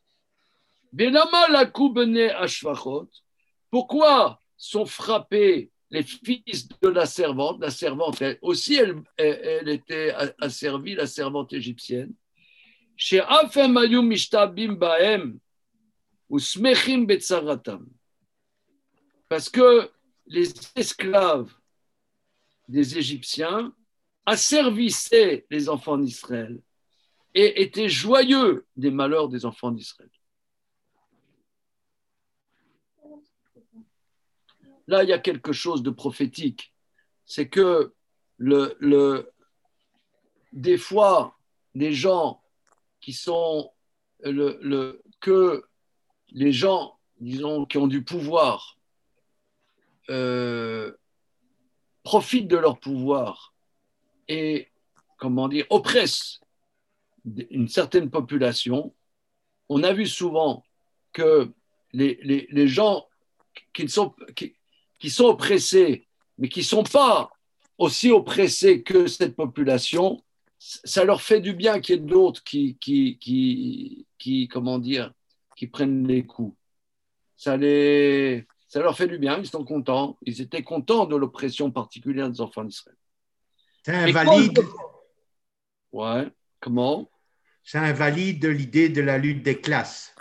Pourquoi sont frappés les fils de la servante? La servante, elle aussi, elle était asservie, la servante égyptienne. Chez Afem Ayum Mishtabim Baem ou Smechim Betzaratam. Parce que les esclaves des Égyptiens asservissaient les enfants d'Israël et étaient joyeux des malheurs des enfants d'Israël. Là, il y a quelque chose de prophétique. C'est que des fois, les gens qui sont que les gens, disons, qui ont du pouvoir profitent de leur pouvoir et, comment dire, oppressent une certaine population. On a vu souvent que les gens qui sont oppressés, mais qui ne sont pas aussi oppressés que cette population, ça leur fait du bien qu'il y ait d'autres qui comment dire, qui prennent les coups. Ça leur fait du bien, ils sont contents. Ils étaient contents de l'oppression particulière des enfants d'Israël. Ça invalide. Ouais, comment? Ça invalide l'idée de la lutte des classes.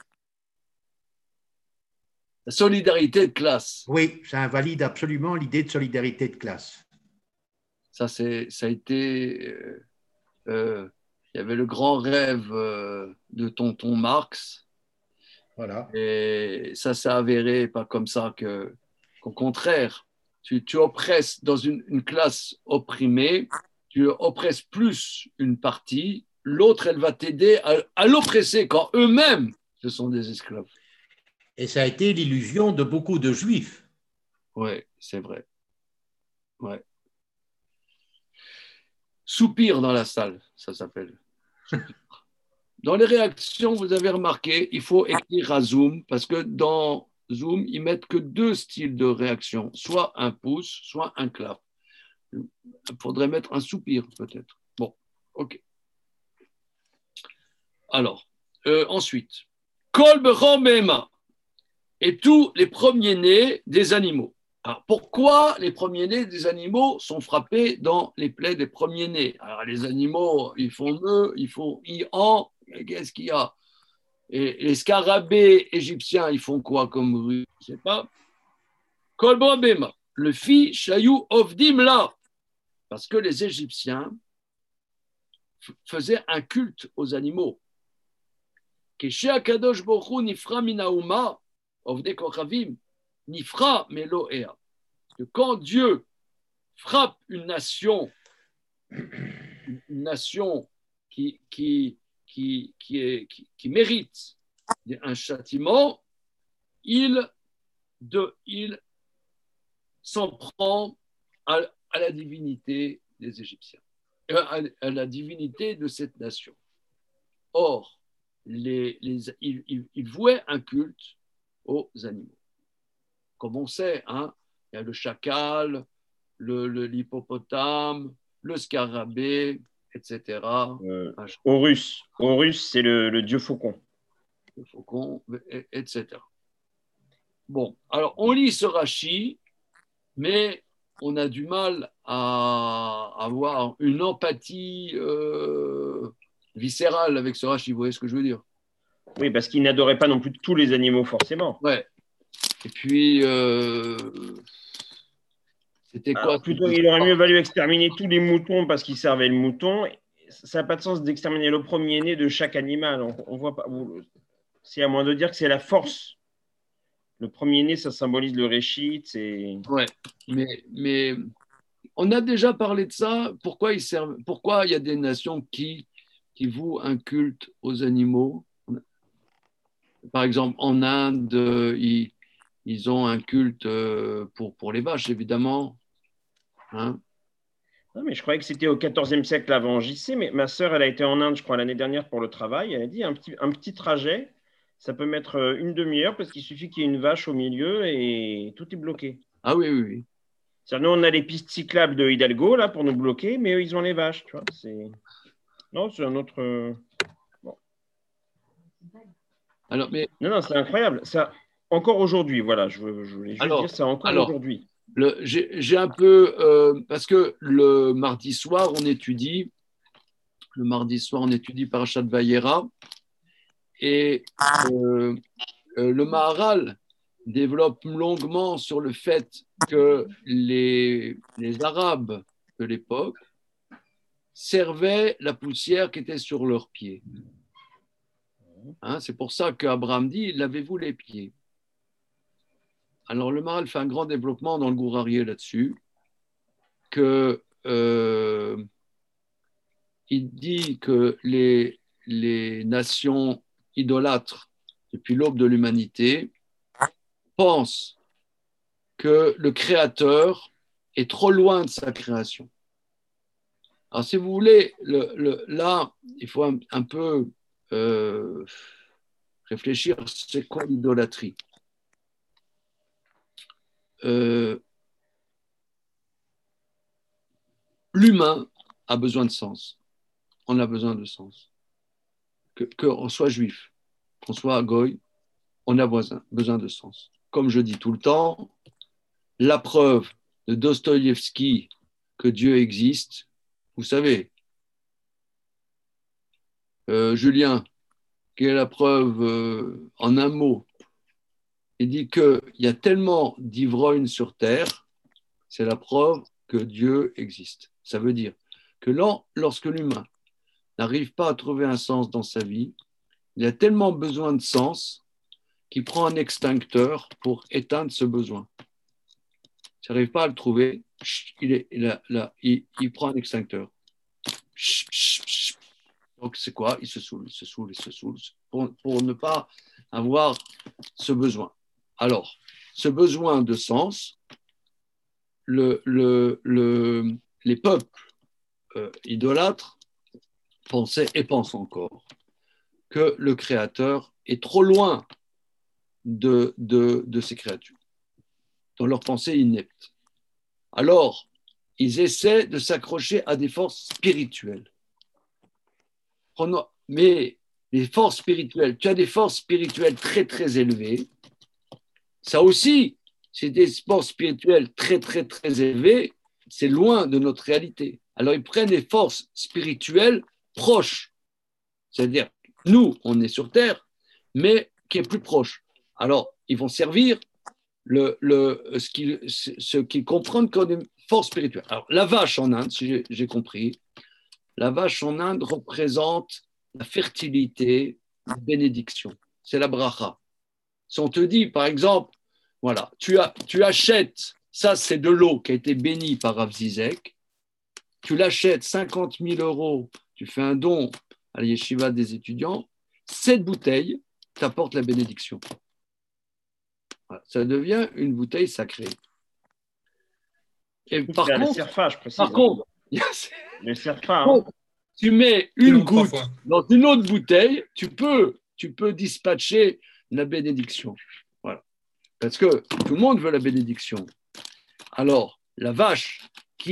La solidarité de classe. Oui, ça invalide absolument l'idée de solidarité de classe. Ça a été... il y avait le grand rêve de tonton Marx. Voilà. Et ça s'est avéré pas comme ça qu'au contraire, tu oppresses dans une classe opprimée, tu oppresses plus une partie, l'autre, elle va t'aider à l'oppresser quand eux-mêmes, ce sont des esclaves. Et ça a été l'illusion de beaucoup de juifs. Oui, c'est vrai. Ouais. Soupir dans la salle, ça s'appelle. Dans les réactions, vous avez remarqué, il faut écrire à Zoom, parce que dans Zoom, ils mettent que 2 styles de réaction, soit un pouce, soit un clap. Il faudrait mettre un soupir, peut-être. Bon, ok. Alors, ensuite, Kol Bechor Behema, et tous les premiers-nés des animaux. Alors, pourquoi les premiers-nés des animaux sont frappés dans les plaies des premiers-nés? Alors, les animaux, ils font me, ils font i-en, qu'est-ce qu'il y a? Et les scarabées égyptiens, ils font quoi comme bruit? Je ne sais pas. Kol Bema, le fi Shayou Ovdim là, parce que les Égyptiens faisaient un culte aux animaux. Keshe Akadosh Bochou Nifra Minaouma, Ovde Kochavim, Nifra Meloea. Parce que quand Dieu frappe une nation qui mérite un châtiment, il s'en prend à la divinité des Égyptiens, à la divinité de cette nation. Or, ils vouaient un culte aux animaux. Comme on sait, hein, il y a le chacal, l'hippopotame, le scarabée, etc. Horus, c'est le dieu faucon. Le faucon, etc. Bon, alors on lit ce Rashi, mais on a du mal à avoir une empathie viscérale avec ce Rashi. Vous voyez ce que je veux dire? Oui, parce qu'il n'adorait pas non plus tous les animaux, forcément. Ouais. Et puis, c'était quoi? Alors, plutôt, il aurait mieux valu exterminer tous les moutons parce qu'ils servaient le mouton. Ça n'a pas de sens d'exterminer le premier-né de chaque animal. On voit pas. C'est à moins de dire que c'est la force. Le premier-né, ça symbolise le réchit. Ouais, mais on a déjà parlé de ça. Pourquoi il y a des nations qui vouent un culte aux animaux? Par exemple, en Inde, ils ont un culte pour les vaches, évidemment. Hein. Non, mais je croyais que c'était au XIVe siècle avant JC, mais ma sœur, elle a été en Inde, je crois, l'année dernière pour le travail. Elle a dit un petit trajet, ça peut mettre une demi-heure parce qu'il suffit qu'il y ait une vache au milieu et tout est bloqué. Ah oui, oui, oui. C'est-à-dire, nous, on a les pistes cyclables de Hidalgo là pour nous bloquer, mais eux, ils ont les vaches, tu vois. Non, c'est un autre. Bon. Alors, mais Non, c'est incroyable. Ça, encore aujourd'hui, voilà, je voulais juste dire ça encore aujourd'hui. J'ai un peu, parce que le mardi soir, on étudie Parashat Vayera, et le Maharal développe longuement sur le fait que les Arabes de l'époque servaient la poussière qui était sur leurs pieds. Hein, c'est pour ça qu'Abraham dit, lavez-vous les pieds. Alors, le Maharal fait un grand développement dans le Gourarié là-dessus, que il dit que les nations idolâtres, depuis l'aube de l'humanité, pensent que le Créateur est trop loin de sa création. Alors, si vous voulez, là, il faut un peu réfléchir, c'est quoi l'idolâtrie ? L'humain a besoin de sens. On a besoin de sens. Qu'on soit juif, qu'on soit goy, on a besoin de sens. Comme je dis tout le temps, la preuve de Dostoïevski que Dieu existe, vous savez, Julien, quelle est la preuve en un mot? Il dit qu'il y a tellement d'ivrognes sur terre, c'est la preuve que Dieu existe. Ça veut dire que lorsque l'humain n'arrive pas à trouver un sens dans sa vie, il a tellement besoin de sens qu'il prend un extincteur pour éteindre ce besoin. S'il n'arrive pas à le trouver, il prend un extincteur. Donc c'est quoi? Il se saoule pour ne pas avoir ce besoin. Alors, ce besoin de sens, les peuples idolâtres pensaient et pensent encore que le Créateur est trop loin de ces créatures, dans leur pensée inepte. Alors, ils essaient de s'accrocher à des forces spirituelles. Mais les forces spirituelles, tu as des forces spirituelles très, très élevées. Ça aussi, c'est des forces spirituelles très, très, très élevées. C'est loin de notre réalité. Alors, ils prennent des forces spirituelles proches. C'est-à-dire, nous, on est sur Terre, mais qui est plus proche. Alors, ils vont servir ce qu'ils comprennent comme une force spirituelle. Alors, la vache en Inde, si j'ai compris, la vache en Inde représente la fertilité, la bénédiction. C'est la bracha. Si on te dit, par exemple, voilà, tu achètes, ça c'est de l'eau qui a été bénie par Rav Zizek, tu l'achètes 50 000 €, tu fais un don à la yeshiva des étudiants, cette bouteille t'apporte la bénédiction. Voilà, ça devient une bouteille sacrée. Et par contre, le serfa, je précise. Le serfa. Tu mets une goutte dans une autre bouteille, tu peux dispatcher la bénédiction. Voilà. Parce que tout le monde veut la bénédiction. Alors, la vache,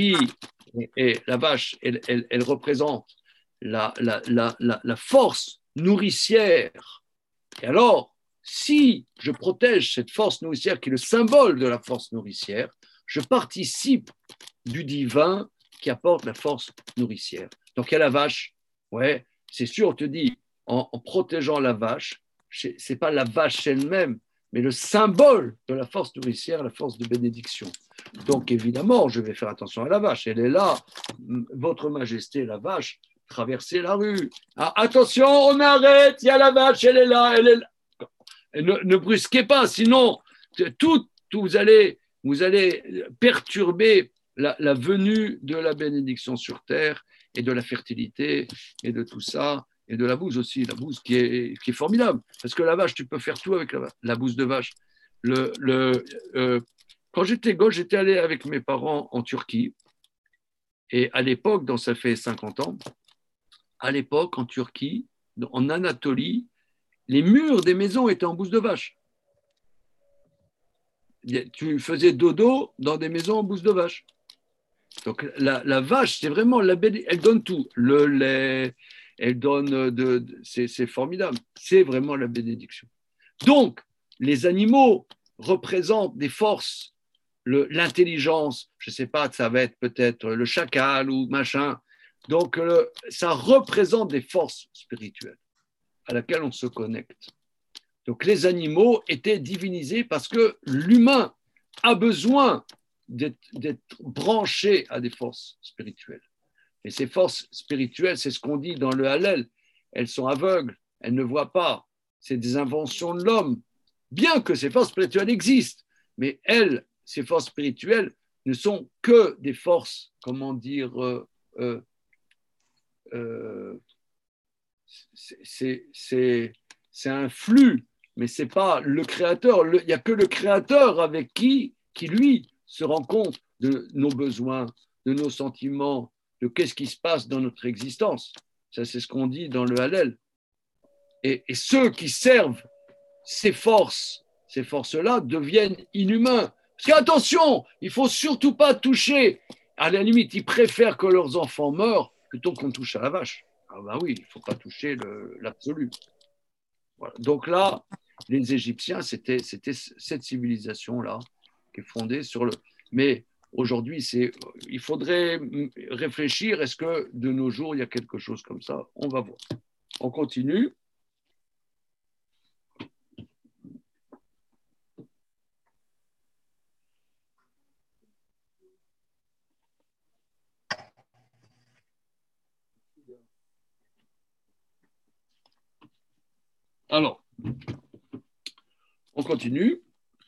elle représente la force nourricière. Et alors, si je protège cette force nourricière qui est le symbole de la force nourricière, je participe du divin qui apporte la force nourricière. Donc, il y a la vache. Ouais, c'est sûr, on te dit, en protégeant la vache, ce n'est pas la vache elle-même, mais le symbole de la force nourricière, la force de bénédiction. Donc, évidemment, je vais faire attention à la vache. Elle est là. Votre Majesté, la vache, traversez la rue. Ah, attention, on arrête, il y a la vache, elle est là. Et ne brusquez pas, sinon, vous allez perturber la venue de la bénédiction sur terre et de la fertilité et de tout ça, et de la bouse aussi, la bouse qui est formidable. Parce que la vache, tu peux faire tout avec la bouse de vache. Quand j'étais gosse, j'étais allé avec mes parents en Turquie. Et à l'époque, ça fait 50 ans, à l'époque, en Turquie, en Anatolie, les murs des maisons étaient en bouse de vache. Tu faisais dodo dans des maisons en bouse de vache. Donc la vache, c'est vraiment la belle, elle donne tout. Le lait, elle donne c'est formidable. C'est vraiment la bénédiction. Donc, les animaux représentent des forces, l'intelligence, je ne sais pas, ça va être peut-être le chacal ou machin. Donc, ça représente des forces spirituelles à laquelle on se connecte. Donc, les animaux étaient divinisés parce que l'humain a besoin d'être branché à des forces spirituelles. Et ces forces spirituelles, c'est ce qu'on dit dans le Hallel, elles sont aveugles, elles ne voient pas. C'est des inventions de l'homme. Bien que ces forces spirituelles existent, mais elles, ces forces spirituelles, ne sont que des forces, comment dire, c'est un flux, mais ce n'est pas le créateur. Il n'y a que le créateur avec qui lui, se rend compte de nos besoins, de nos sentiments, de qu'est-ce qui se passe dans notre existence. Ça, c'est ce qu'on dit dans le Hallel. Et ceux qui servent ces forces-là deviennent inhumains. Parce qu'attention, il ne faut surtout pas toucher. À la limite, ils préfèrent que leurs enfants meurent plutôt qu'on touche à la vache. Ah ben oui, il ne faut pas toucher l'absolu. Voilà. Donc là, les Égyptiens, c'était cette civilisation-là qui est fondée sur le... Mais aujourd'hui, il faudrait réfléchir, est-ce que de nos jours, il y a quelque chose comme ça? On va voir. On continue. Alors, on continue.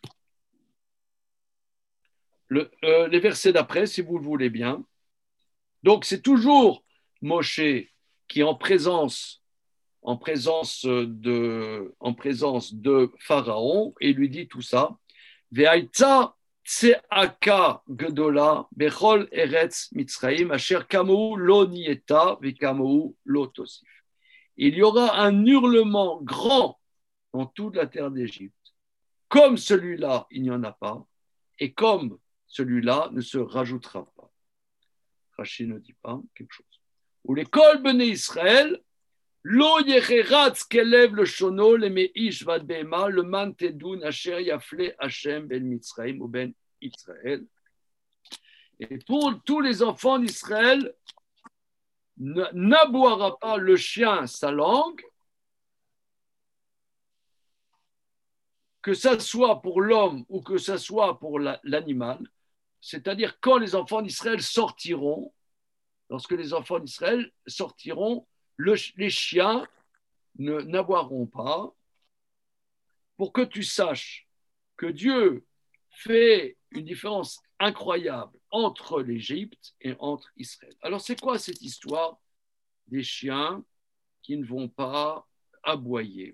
Les versets d'après, si vous le voulez bien. Donc, c'est toujours Moshe qui, en présence de Pharaon, et lui dit tout ça. Ve'aitza tse'aka gedola bechol eretz Mitzrayim asher kamou lo nieta ve'kamou lo tosif. Il y aura un hurlement grand dans toute la terre d'Égypte. Comme celui-là, il n'y en a pas, et comme celui-là ne se rajoutera pas. Rachid ne dit pas quelque chose. Ou les kol bnei Israël, lo yecheratz kelev le shono le meish vad behema le man tedun asher yafle Hashem ben Mitzrayim ou ben Israël. Et pour tous les enfants d'Israël, n'aboiera pas le chien sa langue, que ça soit pour l'homme ou que ça soit pour l'animal, c'est-à-dire quand les enfants d'Israël sortiront, lorsque les enfants d'Israël sortiront, les chiens n'aboieront pas, pour que tu saches que Dieu fait une différence incroyable entre l'Égypte et entre Israël. Alors c'est quoi cette histoire des chiens qui ne vont pas aboyer?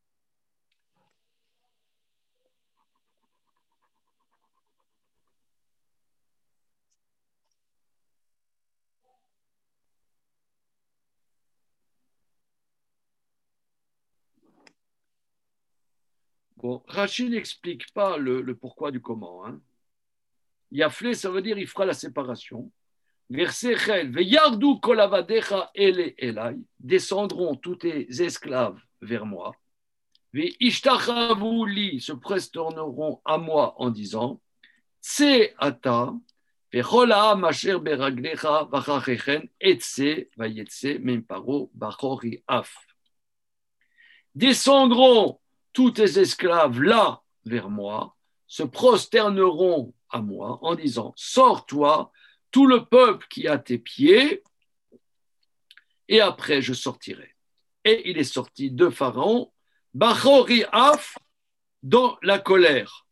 Bon, Rachid n'explique pas le pourquoi du comment. Hein. Yaflé, ça veut dire il fera la séparation. Verset Chel, Veyardu kolavadecha ele elai, descendront tous tes esclaves vers moi. Veishtachavu li, se prosterneront à moi en disant, Tse ata, vechola masher beraglecha vachachechen, etse vayetse memparo bachori af. Descendront tous tes esclaves là vers moi, se prosterneront à moi en disant, sors-toi, tout le peuple qui est à tes pieds, et après je sortirai. Et il est sorti de Pharaon, Bachori Af, dans la colère.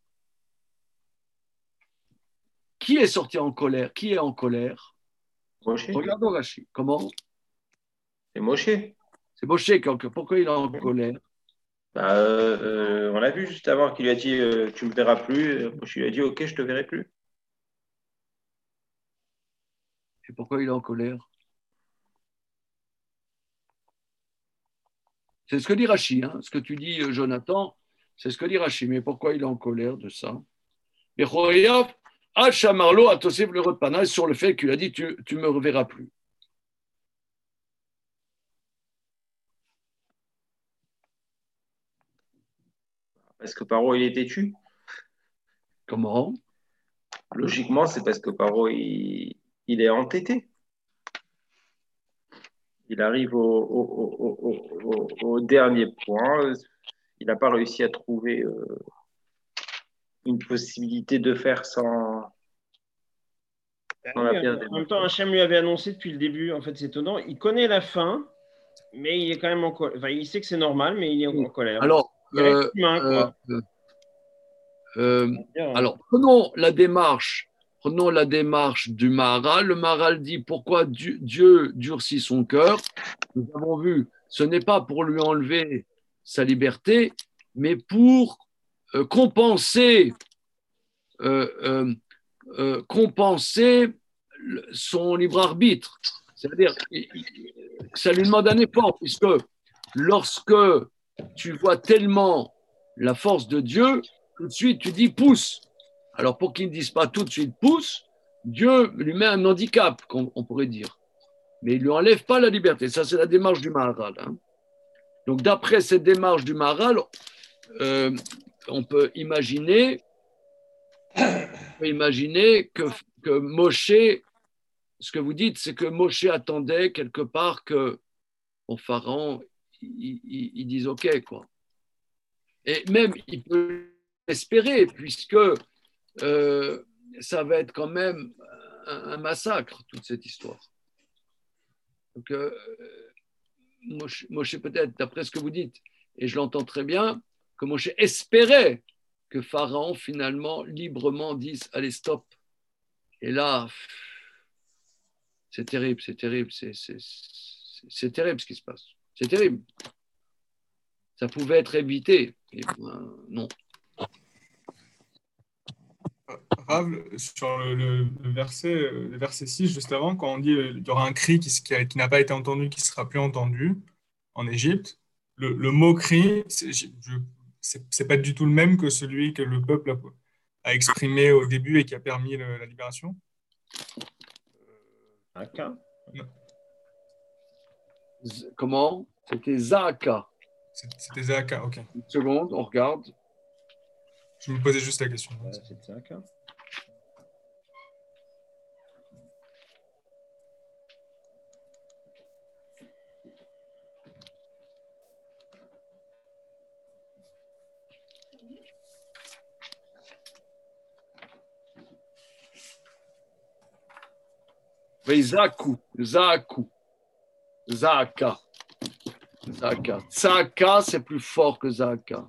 Qui est sorti en colère? Qui est en colère? Moshe. Regarde Rachid. Comment? C'est Moshe. C'est Moshe. Pourquoi il est en colère? On a vu juste avant qu'il lui a dit tu me verras plus. Moshe lui a dit ok, je te verrai plus. Et pourquoi il est en colère? C'est ce que dit Rachi, hein. Ce que tu dis, Jonathan, c'est ce que dit Rachi. Mais pourquoi il est en colère de ça? Et Choyav, Hachamarlo a Tosef le repana sur le fait qu'il a dit tu me reverras plus. Parce que Paro, il est têtu. Comment? Logiquement, c'est parce que Paro, il est entêté. Il arrive au dernier point. Il n'a pas réussi à trouver une possibilité de faire sans la perdre. En même temps, Hachem lui avait annoncé depuis le début, en fait, c'est étonnant. Il connaît la fin, mais il est quand même en colère. Enfin, il sait que c'est normal, mais il est en colère. Alors, il reste humain, quoi. alors prenons la démarche du Maharal. Le Maharal dit pourquoi Dieu durcit son cœur. Nous avons vu, ce n'est pas pour lui enlever sa liberté, mais pour compenser son libre arbitre. C'est-à-dire que ça lui demande un effort, puisque lorsque tu vois tellement la force de Dieu, tout de suite tu dis pousse. Alors pour qu'il ne dise pas tout de suite pousse, Dieu lui met un handicap, on pourrait dire. Mais il ne lui enlève pas la liberté. Ça, c'est la démarche du Maharal. Hein. Donc d'après cette démarche du Maharal, on peut imaginer que Moshe, ce que vous dites, c'est que Moshe attendait quelque part que au Pharaon, il dise OK, quoi. Et même, il peut espérer, puisque ça va être quand même un massacre, toute cette histoire. Donc, Moshe, peut-être, d'après ce que vous dites, et je l'entends très bien, que Moshe espérait que Pharaon, finalement, librement dise « Allez, stop ». Et là, c'est terrible, c'est terrible, c'est terrible ce qui se passe. C'est terrible. Ça pouvait être évité. Et non. Rav, sur le verset 6, juste avant, quand on dit il y aura un cri qui n'a pas été entendu, qui sera plus entendu en Égypte, le mot cri, c'est pas du tout le même que celui que le peuple a exprimé au début et qui a permis la libération. Aka. Comment? C'était Zaka. C'était Zaka, ok. Une seconde, on regarde. Je me posais juste la question. C'est Zaka. Oui, Zaka. Zaka, c'est plus fort que Zaka.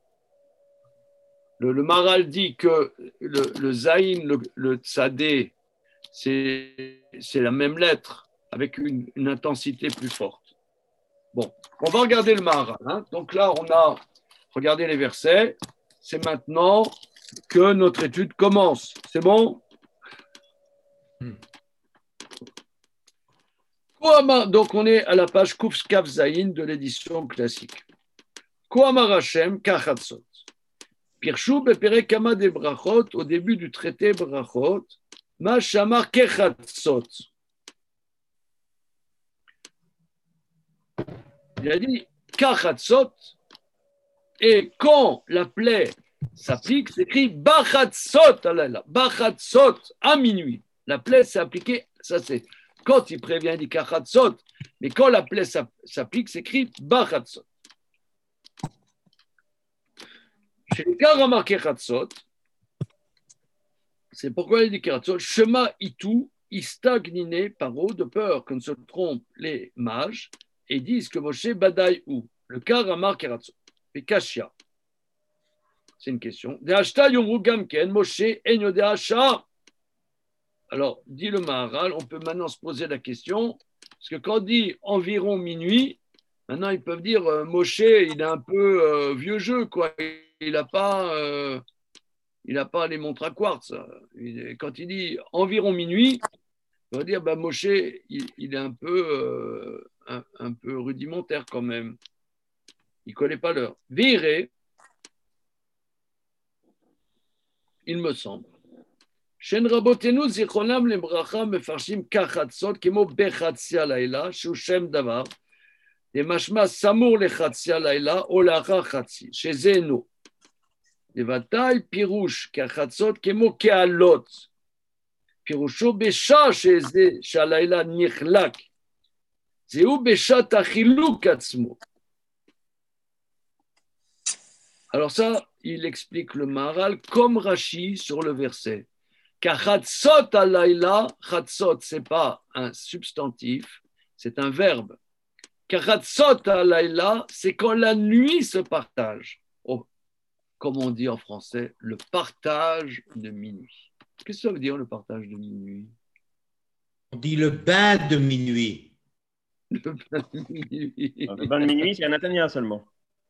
Le Maharal dit que le Zaïn, le Tzadé, c'est la même lettre avec une intensité plus forte. Bon, on va regarder le Maharal. Hein. Donc là, on a regardé les versets. C'est maintenant que notre étude commence. C'est bon? Donc on est à la page Kouf Kaf Zaïn de l'édition classique. Koamar Hashem Kachatzot. Pirshu bepere kama de brachot, au début du traité brachot, ma shamar kechatzot. Il a dit kachatzot, et quand la plaie s'applique, c'est écrit bachatzot, bachatzot, à minuit. La plaie s'est appliquée, ça c'est, quand il prévient, il dit kachatzot, mais quand la plaie s'applique, c'est écrit bachatzot. Chez les cas remarqués Khatsot, c'est pourquoi il dit Khatsot, Shema Itu, Istagnine Paro, de peur qu'on ne se trompe les mages, et disent que Moshe Badaï ou, le cas remarqué Khatsot, et Kashia. C'est une question. De Hashta Yomru Gamken, Moshe Enyo de Hasha. Alors, dit le Maharal, on peut maintenant se poser la question, parce que quand on dit environ minuit, Maintenant, ils peuvent dire Moshe, il est un peu vieux jeu, quoi. Il n'a pas, les montres à quartz. Quand il dit environ minuit, on va dire Moshe, il est un peu, un peu rudimentaire quand même. Il ne connaît pas l'heure. Viré, il me semble. Shen Rabotenu zichronam lebracha mefarshim kachatzot kemo bechatzia laila shu shem davar דמשמע סמור לחצי הלילה או לאחר חצי, שזה אינו. לבטאי פירוש כחצות כמו כעלות. פירושו בשעה שהלילה נחלק. זהו בשעת החילוק עצמו. Alors ça, il explique le Maharal comme Rashi sur le verset. Kachatzot halayla, chatzot, c'est pas un substantif, c'est un verbe. Kachatzot halayla, c'est quand la nuit se partage. Oh, comme on dit en français, le partage de minuit. Qu'est-ce que ça veut dire le partage de minuit? On dit le bain de minuit. Le bain de minuit. Le bain de minuit, c'est à Natania seulement.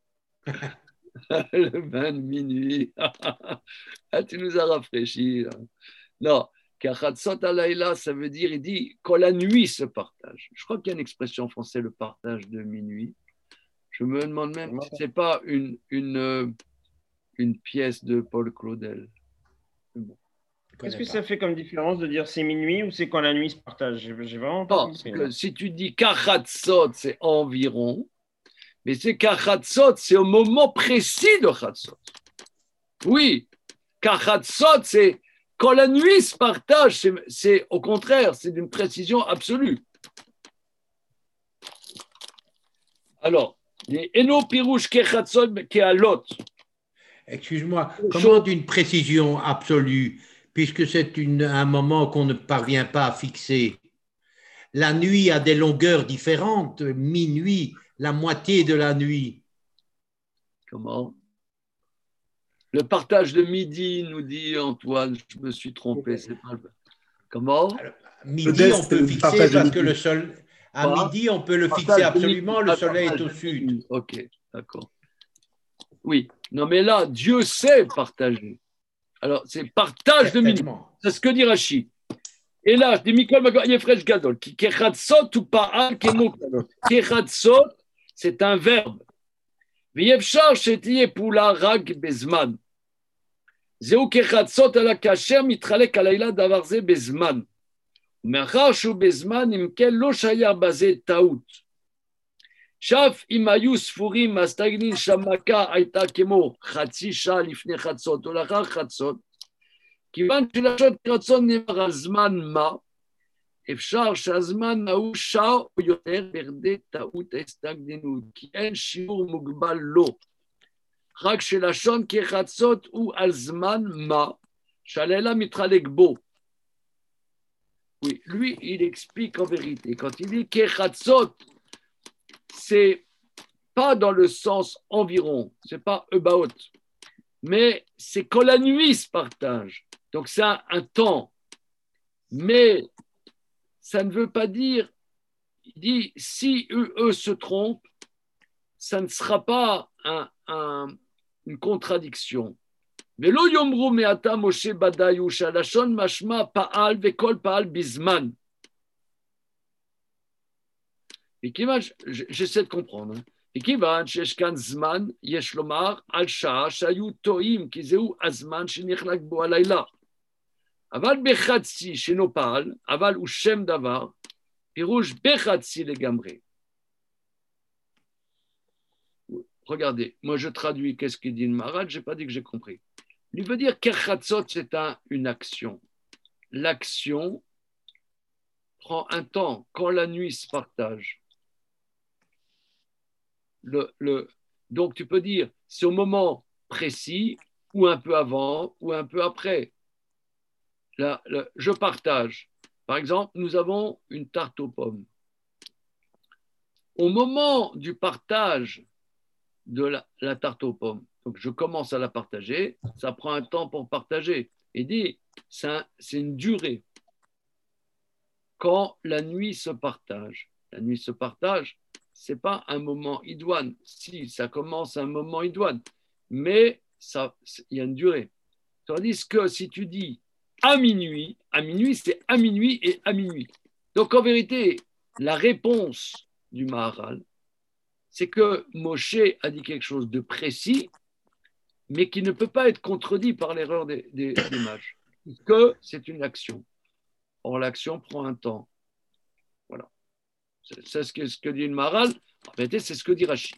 Le bain de minuit. Ah, tu nous as rafraîchi. Là. Non, Kachatzot halayla, ça veut dire, il dit quand la nuit se partage. Je crois qu'il y a une expression en français, le partage de minuit. Je me demande même si ce n'est pas une pièce de Paul Claudel. Bon. Qu'est-ce que ça fait comme différence de dire c'est minuit ou c'est quand la nuit se partage? J'ai vraiment pas compris. Que si tu dis Kachatzot, c'est environ, mais c'est Kachatzot, c'est au moment précis de Chatzot. Oui, Kachatzot, c'est quand la nuit se partage, c'est au contraire, c'est d'une précision absolue. Alors, les Eno Pirouche Kechatzot Kealot. Excuse-moi, comment d'une précision absolue, puisque c'est un moment qu'on ne parvient pas à fixer? La nuit a des longueurs différentes, minuit, la moitié de la nuit. Comment? Le partage de midi, nous dit Antoine, je me suis trompé. C'est pas le... Comment? Alors, midi, on peut fixer parce que le soleil. À midi, on peut le fixer absolument, le soleil est au sud. Ok, d'accord. Oui, non, mais là, Dieu sait partager. Alors, c'est partage de midi. C'est ce que dit Rashi. Et là, je dis Mikol Yefresh Gadol, qui kechatzot ou pa'al kemo gadol. Kechatzot, c'est un verbe. V'yefshar shetiye pula rag bezman. Zeu kechatzot ala kasher mitchalek alayla davar ze bezman. מאחר שהוא בזמן, אם כן לא שהיה בזה טעות. שאף אם היו ספורים, אז תגדין שהמכה הייתה כמו חצי שעה לפני חצות או לאחר חצות, כיוון שלשון רצון נאמר על זמן מה, אפשר שהזמן ההוא שעה או יותר בכדי טעות הסתגדנות, כי אין שיעור מוגבל לו. רק שלשון כחצות הוא על זמן מה, שהלילה מתחלק בו. Oui, lui, il explique en vérité. Quand il dit Kechatzot, c'est pas dans le sens environ, c'est pas about, mais c'est quand la nuit se partage. Donc c'est un temps. Mais ça ne veut pas dire, il dit, si eux se trompent, ça ne sera pas une contradiction. ולא יאמרו מעתה משה בדאיו שהלשון משמע פעל וכל פעל בזמן. וכיוון, j'essaie de comprendre, וכיוון שיש כאן זמן, יש לומר על שעה שהיו טועים, כי זהו הזמן שנחלק בו הלילה. אבל בחצי שאינו פעל, אבל הוא שם דבר, פירוש בחצי לגמרי. Regardez, moi je traduis qu'est-ce qu'il dit le Maharal, je n'ai pas dit que j'ai compris. Il veut dire Kechatzot, c'est une action. L'action prend un temps quand la nuit se partage. Donc tu peux dire c'est au moment précis ou un peu avant ou un peu après. Là, je partage. Par exemple, nous avons une tarte aux pommes. Au moment du partage de la tarte aux pommes, donc je commence à la partager, ça prend un temps pour partager. Il dit, c'est une durée. Quand la nuit se partage, ce n'est pas un moment idoine. Si, ça commence à un moment idoine, mais il y a une durée. Tandis que si tu dis à minuit, c'est à minuit et à minuit. Donc en vérité, la réponse du Maharal, c'est que Moshe a dit quelque chose de précis, mais qui ne peut pas être contredit par l'erreur des mages. Que c'est une action. Or, l'action prend un temps. Voilà. C'est ce que dit le Maharal. En vérité, c'est ce que dit Rashi.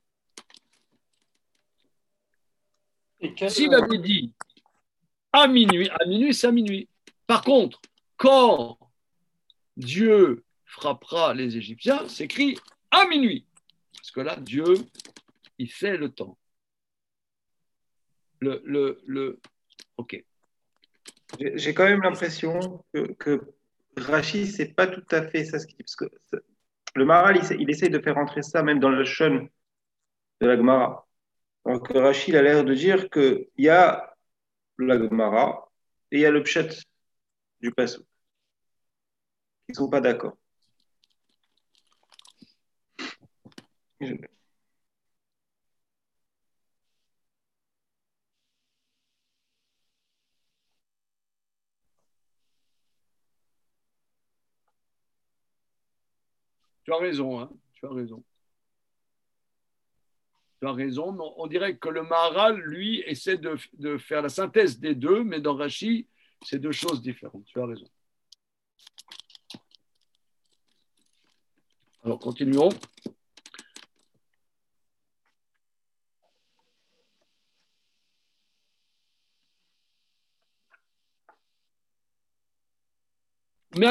S'il avait dit à minuit, c'est à minuit. Par contre, quand Dieu frappera les Égyptiens, c'est écrit à minuit. Parce que là, Dieu, il fait le temps. OK. J'ai quand même l'impression que Rashi, c'est pas tout à fait ça ce qu'il dit. Parce que le Maharal, il essaye de faire entrer ça même dans le Shon de la Gemara. Donc Rashi, il a l'air de dire qu'il y a la Gemara et il y a le Pshat du Pasuk. Ils ne sont pas d'accord. Tu as raison, hein, tu as raison. Tu as raison, mais on dirait que le Maharal, lui, essaie de faire la synthèse des deux, mais dans Rashi, c'est deux choses différentes. Tu as raison. Alors, continuons. Mais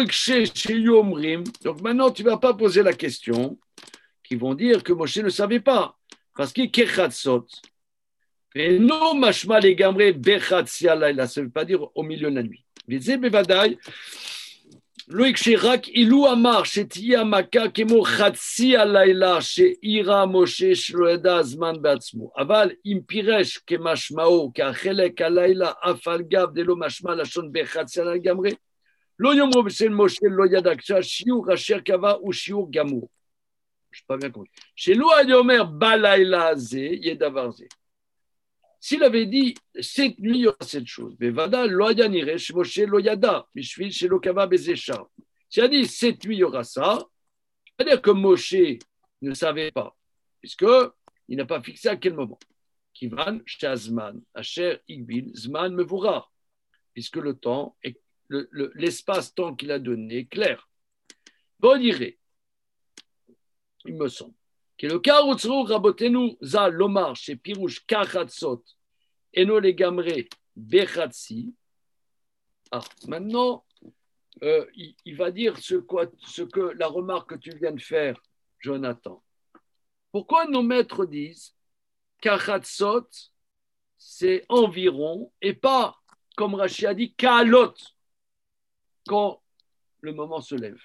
donc maintenant, tu ne vas pas poser la question qui vont dire que Moshe ne savait pas. Parce qu'il kechatzot. Et non, mashma les gamré bechatsia laila, ça ne veut pas dire au milieu de la nuit. Vizé bevadai, loïk shirak ilou amar, shetia maka kemo chatsia laila, she ira Moshe shloeda zman batzmo. Aval impiresh kemashmao, kachelek alayla afalgav de lo mashma lachon bechatsia laila gamré. Lo yomro b'sel Moshe lo yadaksha, shiur asher kava ou shiur gamour. Je n'ai pas bien compris. Chez l'Ouayomer Balaïla Zé, Yedavarze. S'il avait dit cette nuit, il y aura cette chose. Mais Vada, Loyanire, chez Moshe Loyada, Mishvil, chez Lokava Bezéchar. S'il a dit cette nuit, il y aura ça, c'est-à-dire que Moshe ne savait pas, puisqu'il n'a pas fixé à quel moment. Kivan, Shazman, Asher, Igbil, Zman, Mevura, puisque le temps, l'espace-temps qu'il a donné est clair. Bon, dirait. Il me semble. Que le cas où rabotenu za lomar chez Pirouche kachatzot eno les gamré bechatsi. Ah, maintenant, il va dire ce que la remarque que tu viens de faire, Jonathan. Pourquoi nos maîtres disent kachatzot, c'est environ, et pas, comme Rashi a dit, kalot, quand le moment se lève.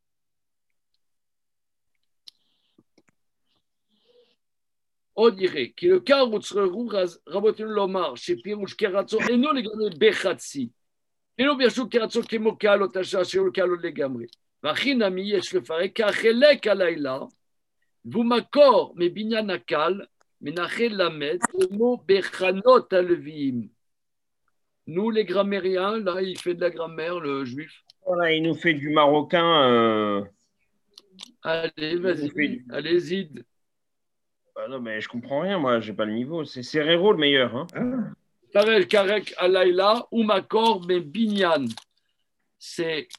On dirait que le cas où Rabotenu Lomar, chez Pirouche Keratso, et non les gamré Bechatsi, et non bien sûr Keratso Kemoka, l'Otacha, chez le Kalo les gamré. Vachinami, Yesh le Faré, Kachelek Alaïla, vous m'accordez, mais Binyanakal, Menachel Lamed, le mot Bechanot Alevim. Nous, les grammairiens, là, il fait de la grammaire, le juif. Voilà, il nous fait du marocain. Allez, vas-y, allez-y. Bah non, mais je comprends rien, moi, j'ai pas le niveau. C'est Serrero le meilleur. Hein. Karel Karek Alaïla, ou Makor, mais Binyan. C'est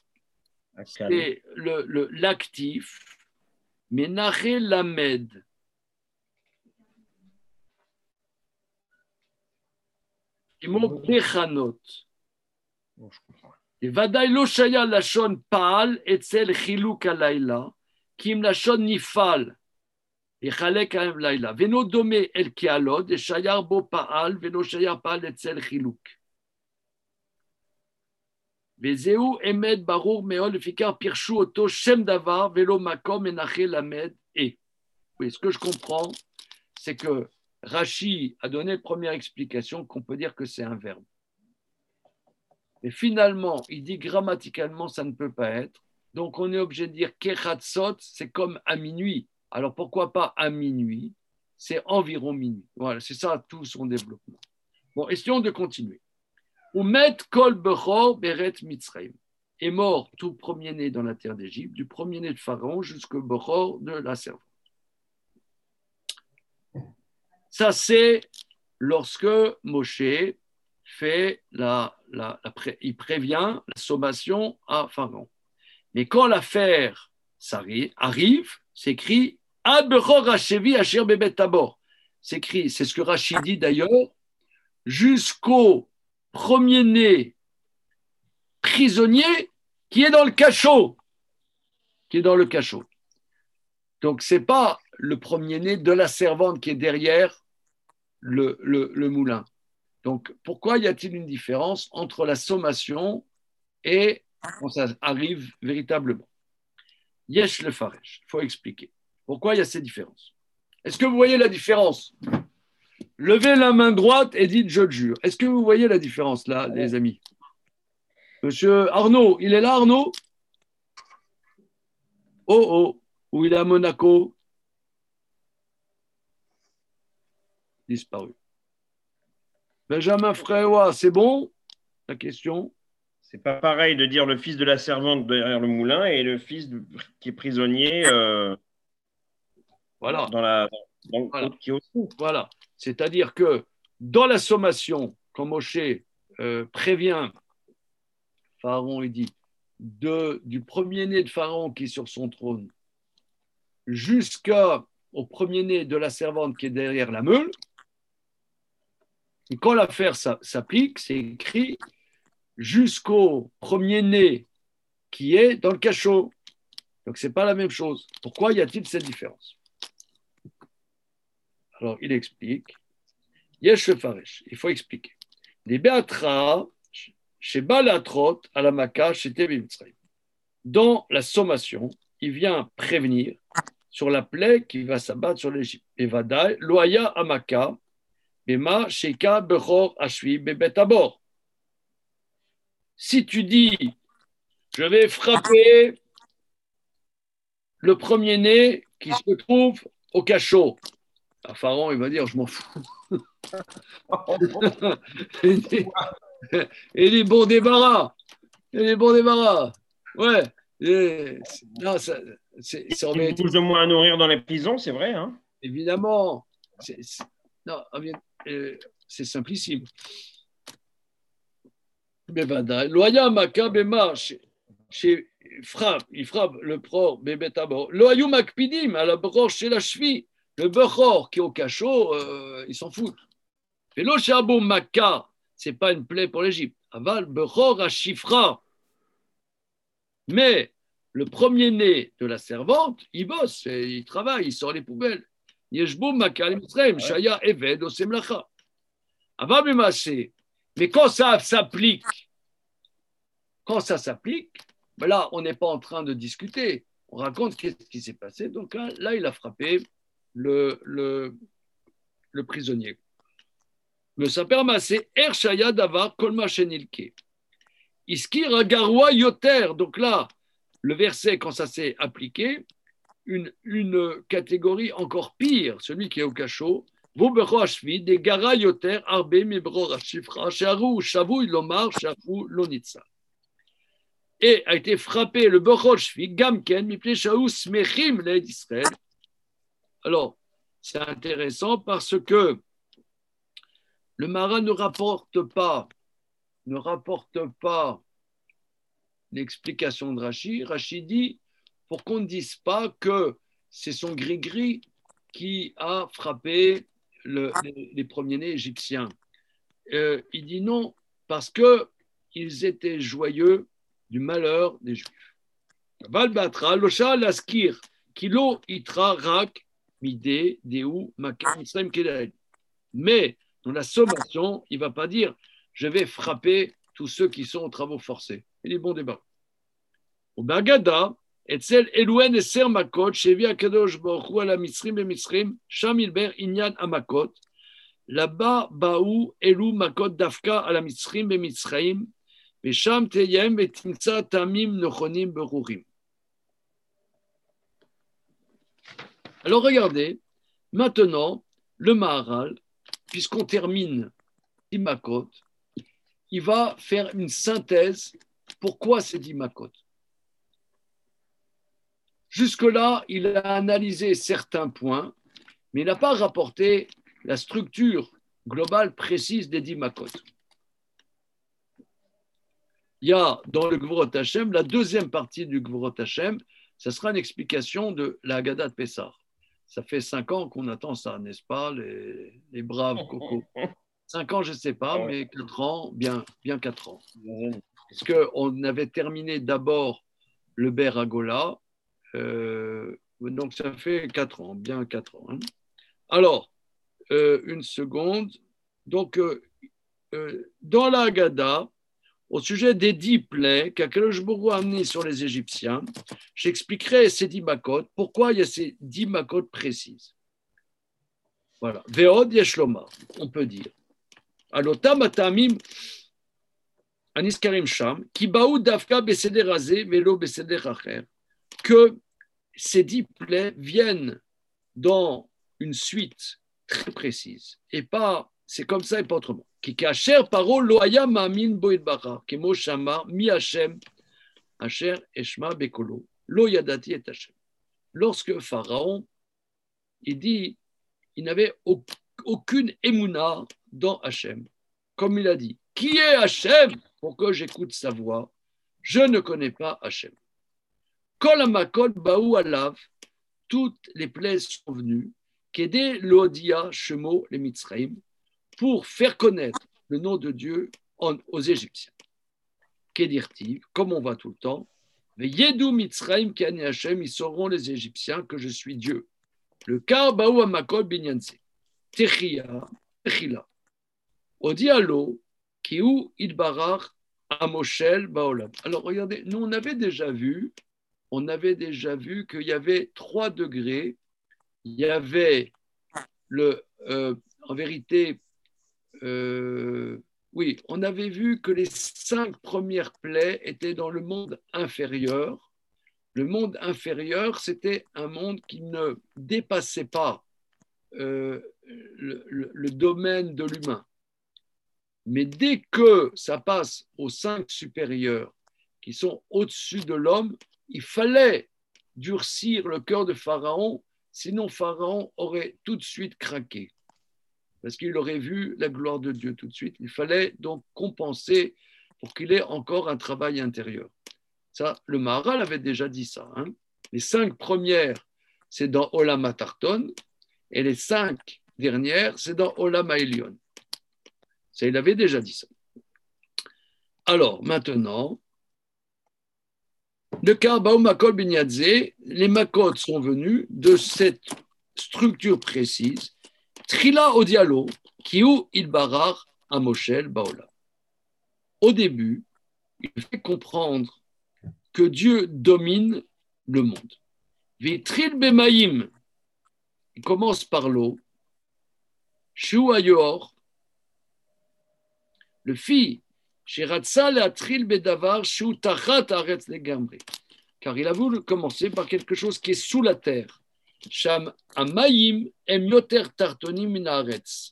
l'actif, mais Naché Lamed. Et mon Bechanot. Bon, je comprends. Et Vadaï lo shaya lachon paal etzel chiluk alayla, kim lachon nifal. Et Chalek Aem Laila. Veno domé el kialod, et Shayar bo paal, veno Shayar paal et sel chiluk. Vezeu emed barour meol, fikar pirshu oto shem davar, velo makom enaché lamed et. Oui, ce que je comprends, c'est que Rashi a donné la première explication qu'on peut dire que c'est un verbe. Mais finalement, il dit grammaticalement, ça ne peut pas être. Donc, on est obligé de dire kechatzot, c'est comme à minuit. Alors pourquoi pas à minuit? C'est environ minuit. Voilà, c'est ça tout son développement. Bon, essayons de continuer. Umet kol bechor beret Mitzrayim. Est mort tout premier-né dans la terre d'Égypte, du premier-né de Pharaon jusqu'au bechor de la servante. Ça, c'est lorsque Moshe fait il prévient la sommation à Pharaon. Mais quand l'affaire arrive, c'est écrit Abechor Hashevi Asher Bebet Tabor. C'est écrit, c'est ce que Rachid dit d'ailleurs, jusqu'au premier-né prisonnier qui est dans le cachot. Donc, ce n'est pas le premier-né de la servante qui est derrière le moulin. Donc, pourquoi y a-t-il une différence entre la sommation et quand ça arrive véritablement? Yesh le faresh, il faut expliquer. Pourquoi il y a ces différences? Est-ce que vous voyez la différence? Levez la main droite et dites « je jure ». Est-ce que vous voyez la différence là, les amis? Monsieur Arnaud, il est là, Arnaud? Oh, où il est à Monaco? Disparu. Benjamin Fréois, c'est bon? La question? C'est pas pareil de dire le fils de la servante derrière le moulin et le fils qui est prisonnier voilà. Voilà. Qui est au fond. Voilà. C'est-à-dire que dans la sommation, quand Moshe prévient Pharaon, il dit du premier-né de Pharaon qui est sur son trône jusqu'au premier-né de la servante qui est derrière la meule. Et quand l'affaire s'applique, c'est écrit jusqu'au premier-né qui est dans le cachot. Donc, ce n'est pas la même chose. Pourquoi y a-t-il cette différence? Alors, il explique. Yesh Faresh, il faut expliquer. Les Béatra, chez Balatrot, à la Maka, chez Tébimtsraïm. Dans la sommation, il vient prévenir sur la plaie qui va s'abattre sur l'Égypte. Et Vadaï, Loaya Amaka, Bema, Sheka, Bechor, Ashvi, Bebetabor. Si tu dis, je vais frapper le premier-né qui se trouve au cachot, à Pharaon, il va dire, je m'en fous. Et les bons débarras. Ouais. Non, c'est plus ou moins à nourrir dans les prisons, c'est vrai. Hein, évidemment. C'est simplissime. Loya Maka Bema, il frappe le Bechor Bébé Tabor. Loyou Makpidim, à la broche chez la cheville. Le Bechor qui est au cachot, ils s'en foutent. Et l'Oshabou Maka, ce n'est pas une plaie pour l'Égypte. Aval Bechor à Chifra. Mais le premier-né de la servante, il bosse, il travaille, il sort les poubelles. Yeshbou Maka Mitzrayim, Shaya Eved Osemlacha. Aval Bemassé. Mais quand ça s'applique, ben là, on n'est pas en train de discuter. On raconte qu'est-ce qui s'est passé. Donc là, il a frappé le prisonnier. Le saperma, c'est Ershaya Davar Kolma Shenilke. Iskir Garwa Yoter. Donc là, le verset, quand ça s'est appliqué, une catégorie encore pire, celui qui est au cachot, des Gara Yoter, Arbe Mebro Rashifra, Sharu, Shavu Lomar, Shafu Lonitsa. Et a été frappé le Bechorshvi, Gamken, Mipne Shaou Smechim, l'aide d'Israël. Alors, c'est intéressant parce que le Mara ne rapporte pas l'explication de Rashi. Rashi dit, pour qu'on ne dise pas que c'est son gris-gris qui a frappé les premiers-nés égyptiens. Il dit non, parce qu'ils étaient joyeux du malheur des Juifs. Valbatra, Losha, Laskir, Kilo, Itra, Rak, Midé, Déou, Makam, Israël, Kedaïd. Mais dans la sommation, il ne va pas dire je vais frapper tous ceux qui sont aux travaux forcés. Il est bon débat. Au Bagada, Etzel Elouen et Ser Makot, Chevi Akadosh Baruch ala Mitzrim et Mitzrim, Sham Ilber Inyan Amakot, là-bas, Baou, Elou, Makot, Dafka, ala Mitzrim et Mitzraim, et Sham Teyem et Timtsa Tamim Nochonim Berurim. Alors regardez, maintenant, le Maharal, puisqu'on termine Dimakot, il va faire une synthèse. Pourquoi c'est Dimakot? Jusque-là, il a analysé certains points, mais il n'a pas rapporté la structure globale précise des 10 makot. Il y a dans le Gvorot Hashem, la deuxième partie du Gvorot Hashem, ça sera une explication de la Haggadah de Pessah. Ça fait 5 ans qu'on attend ça, n'est-ce pas, les braves cocos? 5 ans, je ne sais pas, mais 4 ans, bien 4 ans. Parce qu'on avait terminé d'abord le Ber Agola, donc ça fait 4 ans, bien 4 ans. Hein. Alors, une seconde. Donc, dans la Haggadah, au sujet des 10 plaies qu'Akadosh Baruch Hu a amenées sur les Égyptiens, j'expliquerai ces 10 makot, pourquoi il y a ces 10 makot précises. Voilà. Ve'od yeshloma, on peut dire. Alotam atamim aniskarim sham, ki baou dafka beseder razé, velo beseder acher, que ces 10 plaies viennent dans une suite très précise et pas, c'est comme ça et pas autrement. Qui kacher paro loaya mamin boid bara, kemo shama mi Hashem, asher eshma bekolo, lo yadati et Hashem. Lorsque Pharaon, il dit, il n'avait aucune émouna dans Hashem. Comme il a dit, qui est Hashem pour que j'écoute sa voix? Je ne connais pas Hashem. Kol hamakot baou alav, toutes les plaies sont venues, qu'aider l'odia shemo les Mitzraïm, pour faire connaître le nom de Dieu aux Égyptiens. Qu'est-il, comme on voit tout le temps, Yedou Mitzraïm kani Hashem, ils sauront les Égyptiens que je suis Dieu. Le kar baou hamakot binyanse, techia, odialo, kiou idbarach amoshel baolam. Alors regardez, nous on avait déjà vu qu'il y avait 3 degrés. Il y avait en vérité, oui, on avait vu que les 5 premières plaies étaient dans le monde inférieur. Le monde inférieur, c'était un monde qui ne dépassait pas le domaine de l'humain. Mais dès que ça passe aux 5 supérieurs qui sont au-dessus de l'homme, il fallait durcir le cœur de Pharaon, sinon Pharaon aurait tout de suite craqué. Parce qu'il aurait vu la gloire de Dieu tout de suite. Il fallait donc compenser pour qu'il ait encore un travail intérieur. Ça, le Maharal avait déjà dit ça. Hein. Les 5 premières, c'est dans Olam HaTarton, et les 5 dernières, c'est dans Olam HaElyon. Ça, il avait déjà dit ça. Alors, maintenant, le cas Baou Makol Binyadze, les Makot sont venus de cette structure précise. Trila au dialo, kiou il barar à Moshel Baola. Au début, il fait comprendre que Dieu domine le monde. Vitril bemaïm, il commence par l'eau. Shu ayor, le fils, Shiratsa la tril bedavar shu tachat aretz legamri. Car il a voulu commencer par quelque chose qui est sous la terre. Sham amayim em yoter tartonim min haaretz.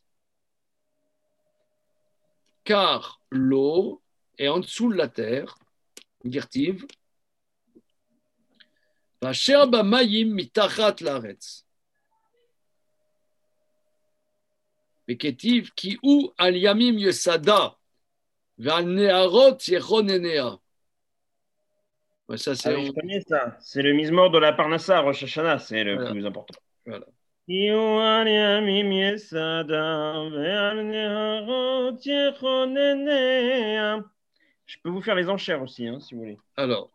Car l'eau est en dessous de la terre, dirtiv. Vasher bamayim mitachat laaretz. Veketiv ki ou al yamim yesada ve'al neharot yechonenea. Ouais, ça, c'est je connais ça. C'est le Mizmor de la Parnassa, Rosh Hashanah, c'est le plus important. Voilà. Je peux vous faire les enchères aussi, hein, si vous voulez. Alors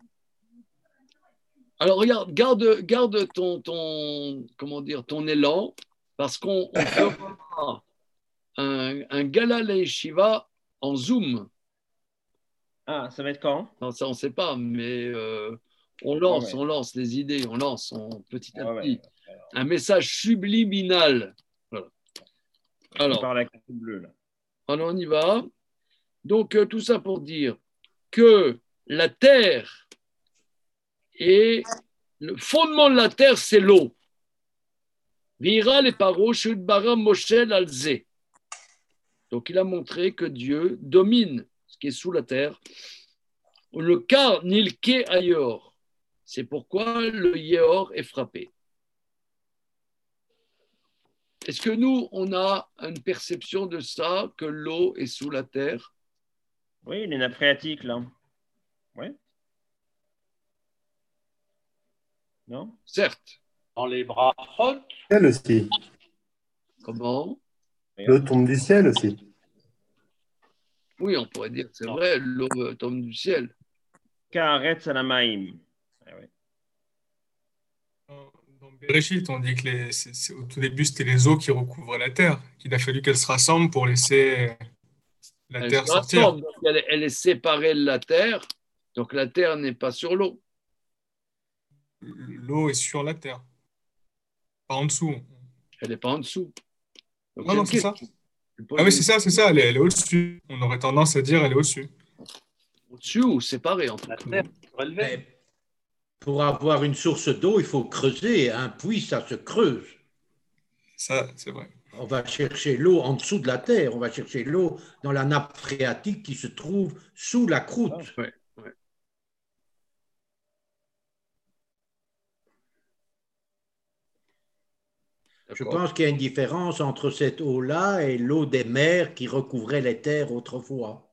regarde, garde ton élan, parce qu'on fera un gala Shiva en Zoom. Ah, ça va être quand? Non, ça, on ne sait pas, mais on lance les idées, petit à petit. Un message subliminal. Voilà. Alors, par la carte bleue, là. Alors, on y va. Donc, tout ça pour dire que la terre et le fondement de la terre, c'est l'eau. Vira les paro bara Moshe alze. Donc il a montré que Dieu domine ce qui est sous la terre. Le car nilke ayor. C'est pourquoi le Yéor est frappé. Est-ce que nous, on a une perception de ça, que l'eau est sous la terre? Oui, les nappes phréatiques, là. Oui. Non? Certes. Dans les brachot, Ciel aussi. Comment? L'eau tombe du ciel aussi. Oui, on pourrait dire, c'est vrai, l'eau tombe du ciel. Kaaretz alamaim. Dans Bereshit, on dit que au tout début, c'était les eaux qui recouvrent la terre, qu'il a fallu qu'elles se rassemblent pour laisser la Elle terre se sortir. rassemble, donc elle est séparée de la terre, donc la terre n'est pas sur l'eau. L'eau est sur la terre, pas en dessous. Elle n'est pas en dessous. Donc, Non, c'est ça. une Ah oui, c'est ça, elle est au-dessus. On aurait tendance à dire elle est au-dessus. Au-dessus ou séparée en tout la cas. terre surélevée. Mais pour avoir une source d'eau, il faut creuser. Un puits, ça se creuse. Ça, c'est vrai. On va chercher l'eau en dessous de la terre. On va chercher l'eau dans la nappe phréatique qui se trouve sous la croûte. Ouais. Je pense qu'il y a une différence entre cette eau-là et l'eau des mers qui recouvraient les terres autrefois.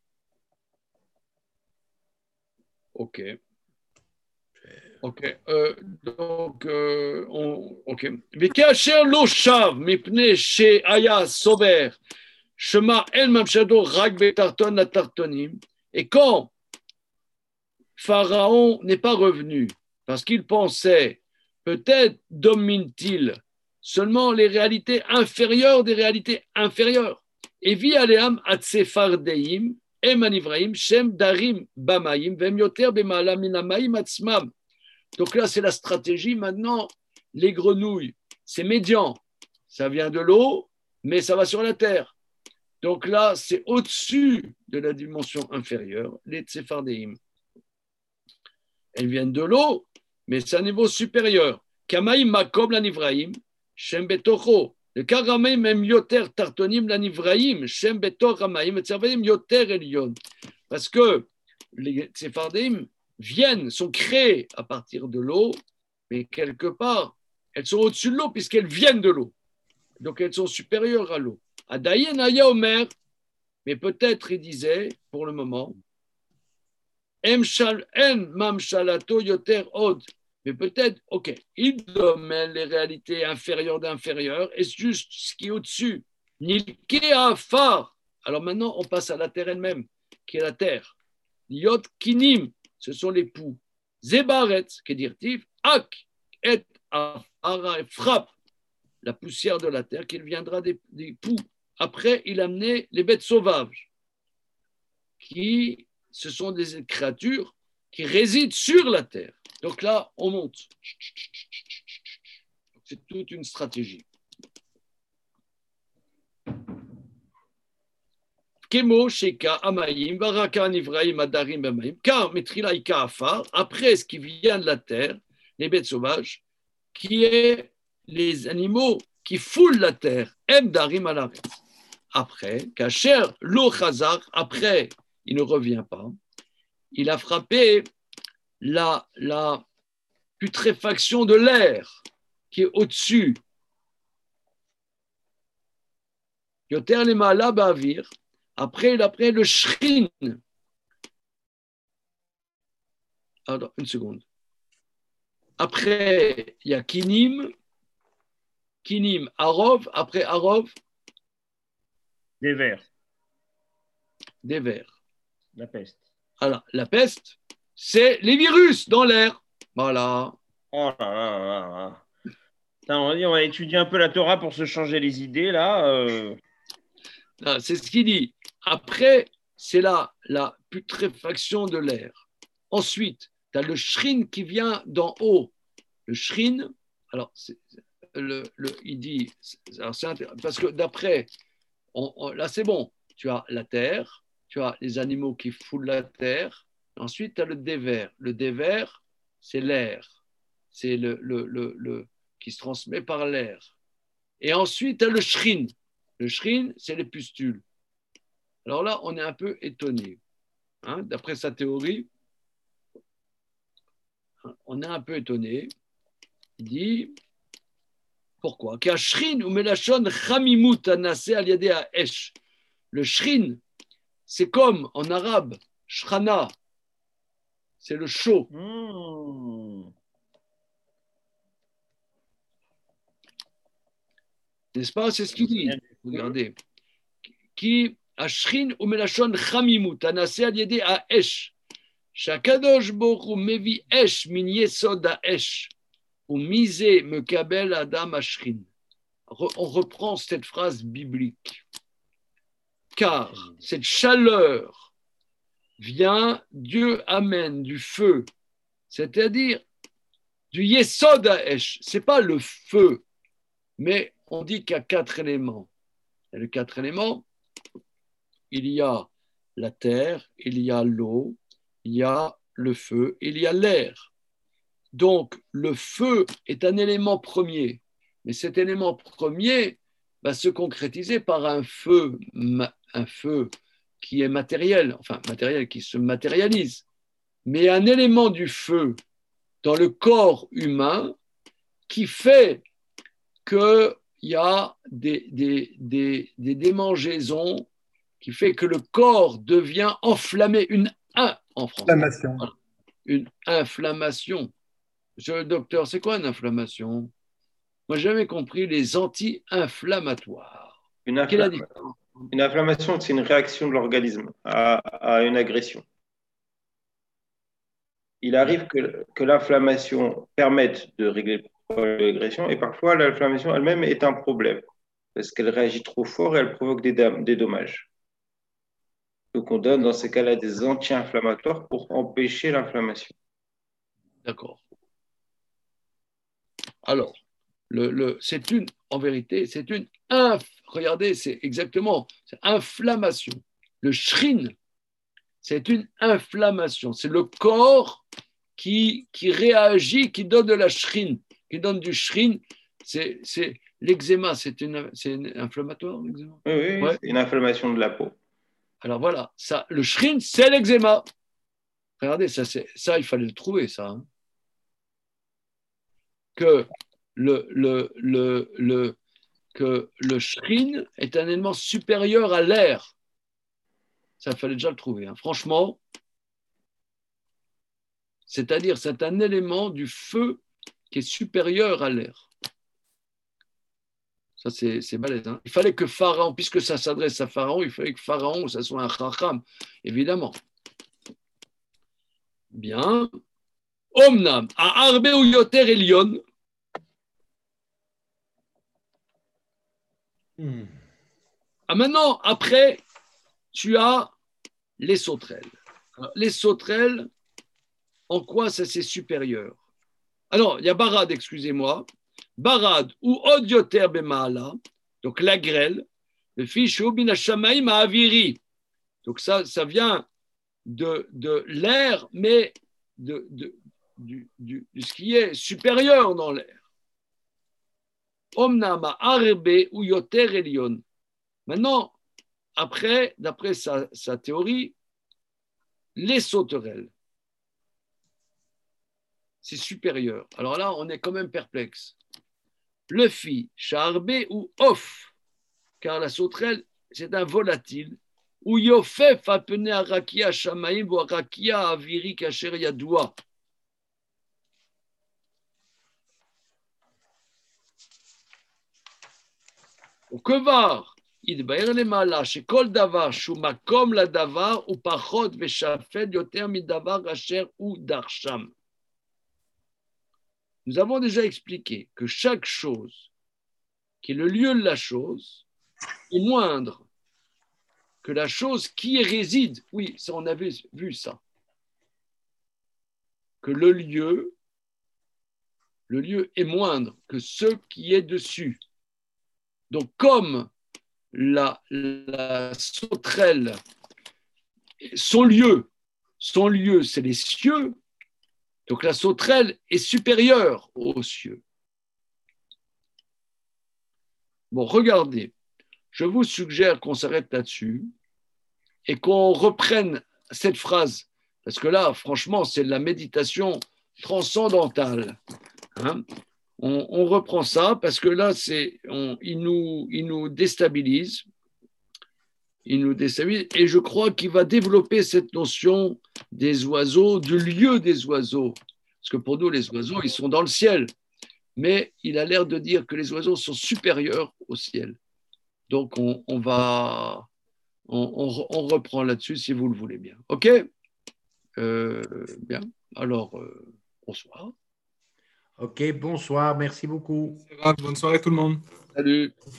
Ok. Donc, ok. וכאשר לא שב מפני שהיה סובר שמה אין ממשלתו רק בתחתון לתחתונים, et quand Pharaon n'est pas revenu, parce qu'il pensait, peut-être domine-t-il seulement les réalités inférieures des réalités inférieures. Et vi aleam atsephardeim, em anivraim, shem darim bamaim, vem yoter bemala minamaim atzmam. Donc là, c'est la stratégie. Maintenant, les grenouilles, c'est médian. Ça vient de l'eau, mais ça va sur la terre. Donc là, c'est au-dessus de la dimension inférieure, les tsephardeim. Elles viennent de l'eau, mais c'est un niveau supérieur. Kamaim makom lanivraim, shem betocho. Le karamim même yoter tartonim lanivraim, shem betor ramaim, et tzavaim yoter elion. Parce que les tsephardeim sont créées à partir de l'eau, mais quelque part, elles sont au-dessus de l'eau puisqu'elles viennent de l'eau. Donc elles sont supérieures à l'eau. Adayen aya omer, mais peut-être il disait, pour le moment, en mamshalato yoter od. Mais peut-être, ok, il domine les réalités inférieures d'inférieures et c'est juste ce qui est au-dessus. Nilke afar. Alors maintenant, on passe à la terre elle-même, qui est la terre. Yot kinim, ce sont les poux. Zebaret, qui dit ak et afara, frappe la poussière de la terre, qu'il viendra des poux. Après, il a amené les bêtes sauvages, ce sont des créatures qui résident sur la terre. Donc là, on monte. C'est toute une stratégie. Kemo, Sheka, Amaïm, Baraka, Nivraïm, Adarim, Bamaïm, car Metrilaïka, Afar, après ce qui vient de la terre, les bêtes sauvages, qui est les animaux qui foulent la terre, Darim à l'arrêt. Après, Kacher, Lo Chazar, après, il ne revient pas, il a frappé la putréfaction de l'air qui est au-dessus. Yoter les mala ba'avir. Après le shrin. Alors, une seconde. Après, il y a kinim, arov. Après arov, Des vers. des vers. La peste. Alors, la peste, c'est les virus dans l'air. Voilà. Oh là là là là. Putain, on va étudier un peu la Torah pour se changer les idées, là. C'est ce qu'il dit. Après, c'est la putréfaction de l'air. Ensuite, tu as le shrin qui vient d'en haut. Le shrin, alors, il dit, alors parce que d'après, là c'est bon, tu as la terre, tu as les animaux qui foulent la terre, ensuite tu as le déver. Le déver, c'est l'air, c'est le qui se transmet par l'air. Et ensuite, tu as le shrin. Le shrin, c'est les pustules. Alors là, on est un peu étonné. Hein, d'après sa théorie, on est un peu étonné. Il dit, pourquoi? Le shrin, c'est comme en arabe, shrana, c'est le chaud. N'est-ce pas? C'est ce qu'il dit. Regardez. Qui ashrin ou melashon chamimut, anase al yede ha'esh. Shakadosh Baruch Hu mevi esh min yesod ha'esh. Ou mise mekabel adam ashrin. On reprend cette phrase biblique. Car cette chaleur vient, Dieu amène du feu, c'est-à-dire du yesod ha'esh. Ce n'est pas le feu, mais on dit qu'il y a 4 éléments. Et les 4 éléments, il y a la terre, il y a l'eau, il y a le feu, il y a l'air. Donc, le feu est un élément premier, mais cet élément premier va se concrétiser par un feu qui est matériel, enfin matériel qui se matérialise. Mais un élément du feu dans le corps humain qui fait qu'il y a des démangeaisons, qui fait que le corps devient enflammé, en français. Inflammation. Voilà. Une inflammation. Monsieur le docteur, c'est quoi une inflammation? Moi, j'ai jamais compris les anti-inflammatoires. Quelle est la différence? Une inflammation, c'est une réaction de l'organisme à une agression. Il arrive que l'inflammation permette de régler l'agression et parfois l'inflammation elle-même est un problème parce qu'elle réagit trop fort et elle provoque des dommages. Donc on donne dans ces cas-là des anti-inflammatoires pour empêcher l'inflammation. D'accord. Alors, en vérité, c'est une regardez, c'est exactement, c'est inflammation. Le shrin, c'est une inflammation. C'est le corps qui réagit, qui donne de la shrin, qui donne du shrin. C'est l'eczéma, c'est une inflammatoire, l'eczéma? Oui, ouais. C'est une inflammation de la peau. Alors voilà, ça, le shrin, c'est l'eczéma. Regardez, ça, il fallait le trouver, ça. Hein. Que que le shrin est un élément supérieur à l'air. Ça, il fallait déjà le trouver. Hein. Franchement, c'est-à-dire, c'est un élément du feu qui est supérieur à l'air. Ça, c'est balèze. Hein. Il fallait que Pharaon, puisque ça s'adresse à Pharaon, il fallait que Pharaon, ça soit un chacham, évidemment. Bien. Omnam, à Arbe ou Yoter Elion. Ah, maintenant, après, tu as les sauterelles. Alors, les sauterelles, en quoi ça c'est supérieur? Alors, il y a Barad, excusez-moi. Barad ou Od Yoter Bemaala, donc la grêle, le fichu bin Shamaim Aviri. Donc ça vient de l'air, mais de ce qui est supérieur dans l'air. Omnama Arbe ou Yoter Elion. Maintenant, après, d'après sa théorie, les sauterelles, c'est supérieur. Alors là, on est quand même perplexe. Le fi, Charbe ou Off, car la sauterelle, c'est un volatile, ou Yofef appelé Arakia Shamaim ou Arakia Aviri Kacher Yadoua. Au Kevar, יתבהר למעלה שכל דבר שהוא מקום לדבר הוא פחות ושפל יותר מדבר אשר הוא דרשם. Nous avons déjà expliqué que chaque chose qui est le lieu de la chose est moindre que la chose qui y réside. Oui, ça, on avait vu ça. Que le lieu est moindre que ce qui est dessus. Donc, comme la sauterelle, son lieu, c'est les cieux, donc la sauterelle est supérieure aux cieux. Bon, regardez, je vous suggère qu'on s'arrête là-dessus et qu'on reprenne cette phrase, parce que là, franchement, c'est de la méditation transcendantale. Hein. On reprend ça parce que là, il nous déstabilise. Il nous déstabilise et je crois qu'il va développer cette notion des oiseaux, du lieu des oiseaux. Parce que pour nous, les oiseaux, ils sont dans le ciel. Mais il a l'air de dire que les oiseaux sont supérieurs au ciel. Donc, on reprend là-dessus si vous le voulez bien. OK. Bien. Alors, bonsoir. OK, bonsoir, merci beaucoup. C'est grave. Bonne soirée tout le monde. Salut.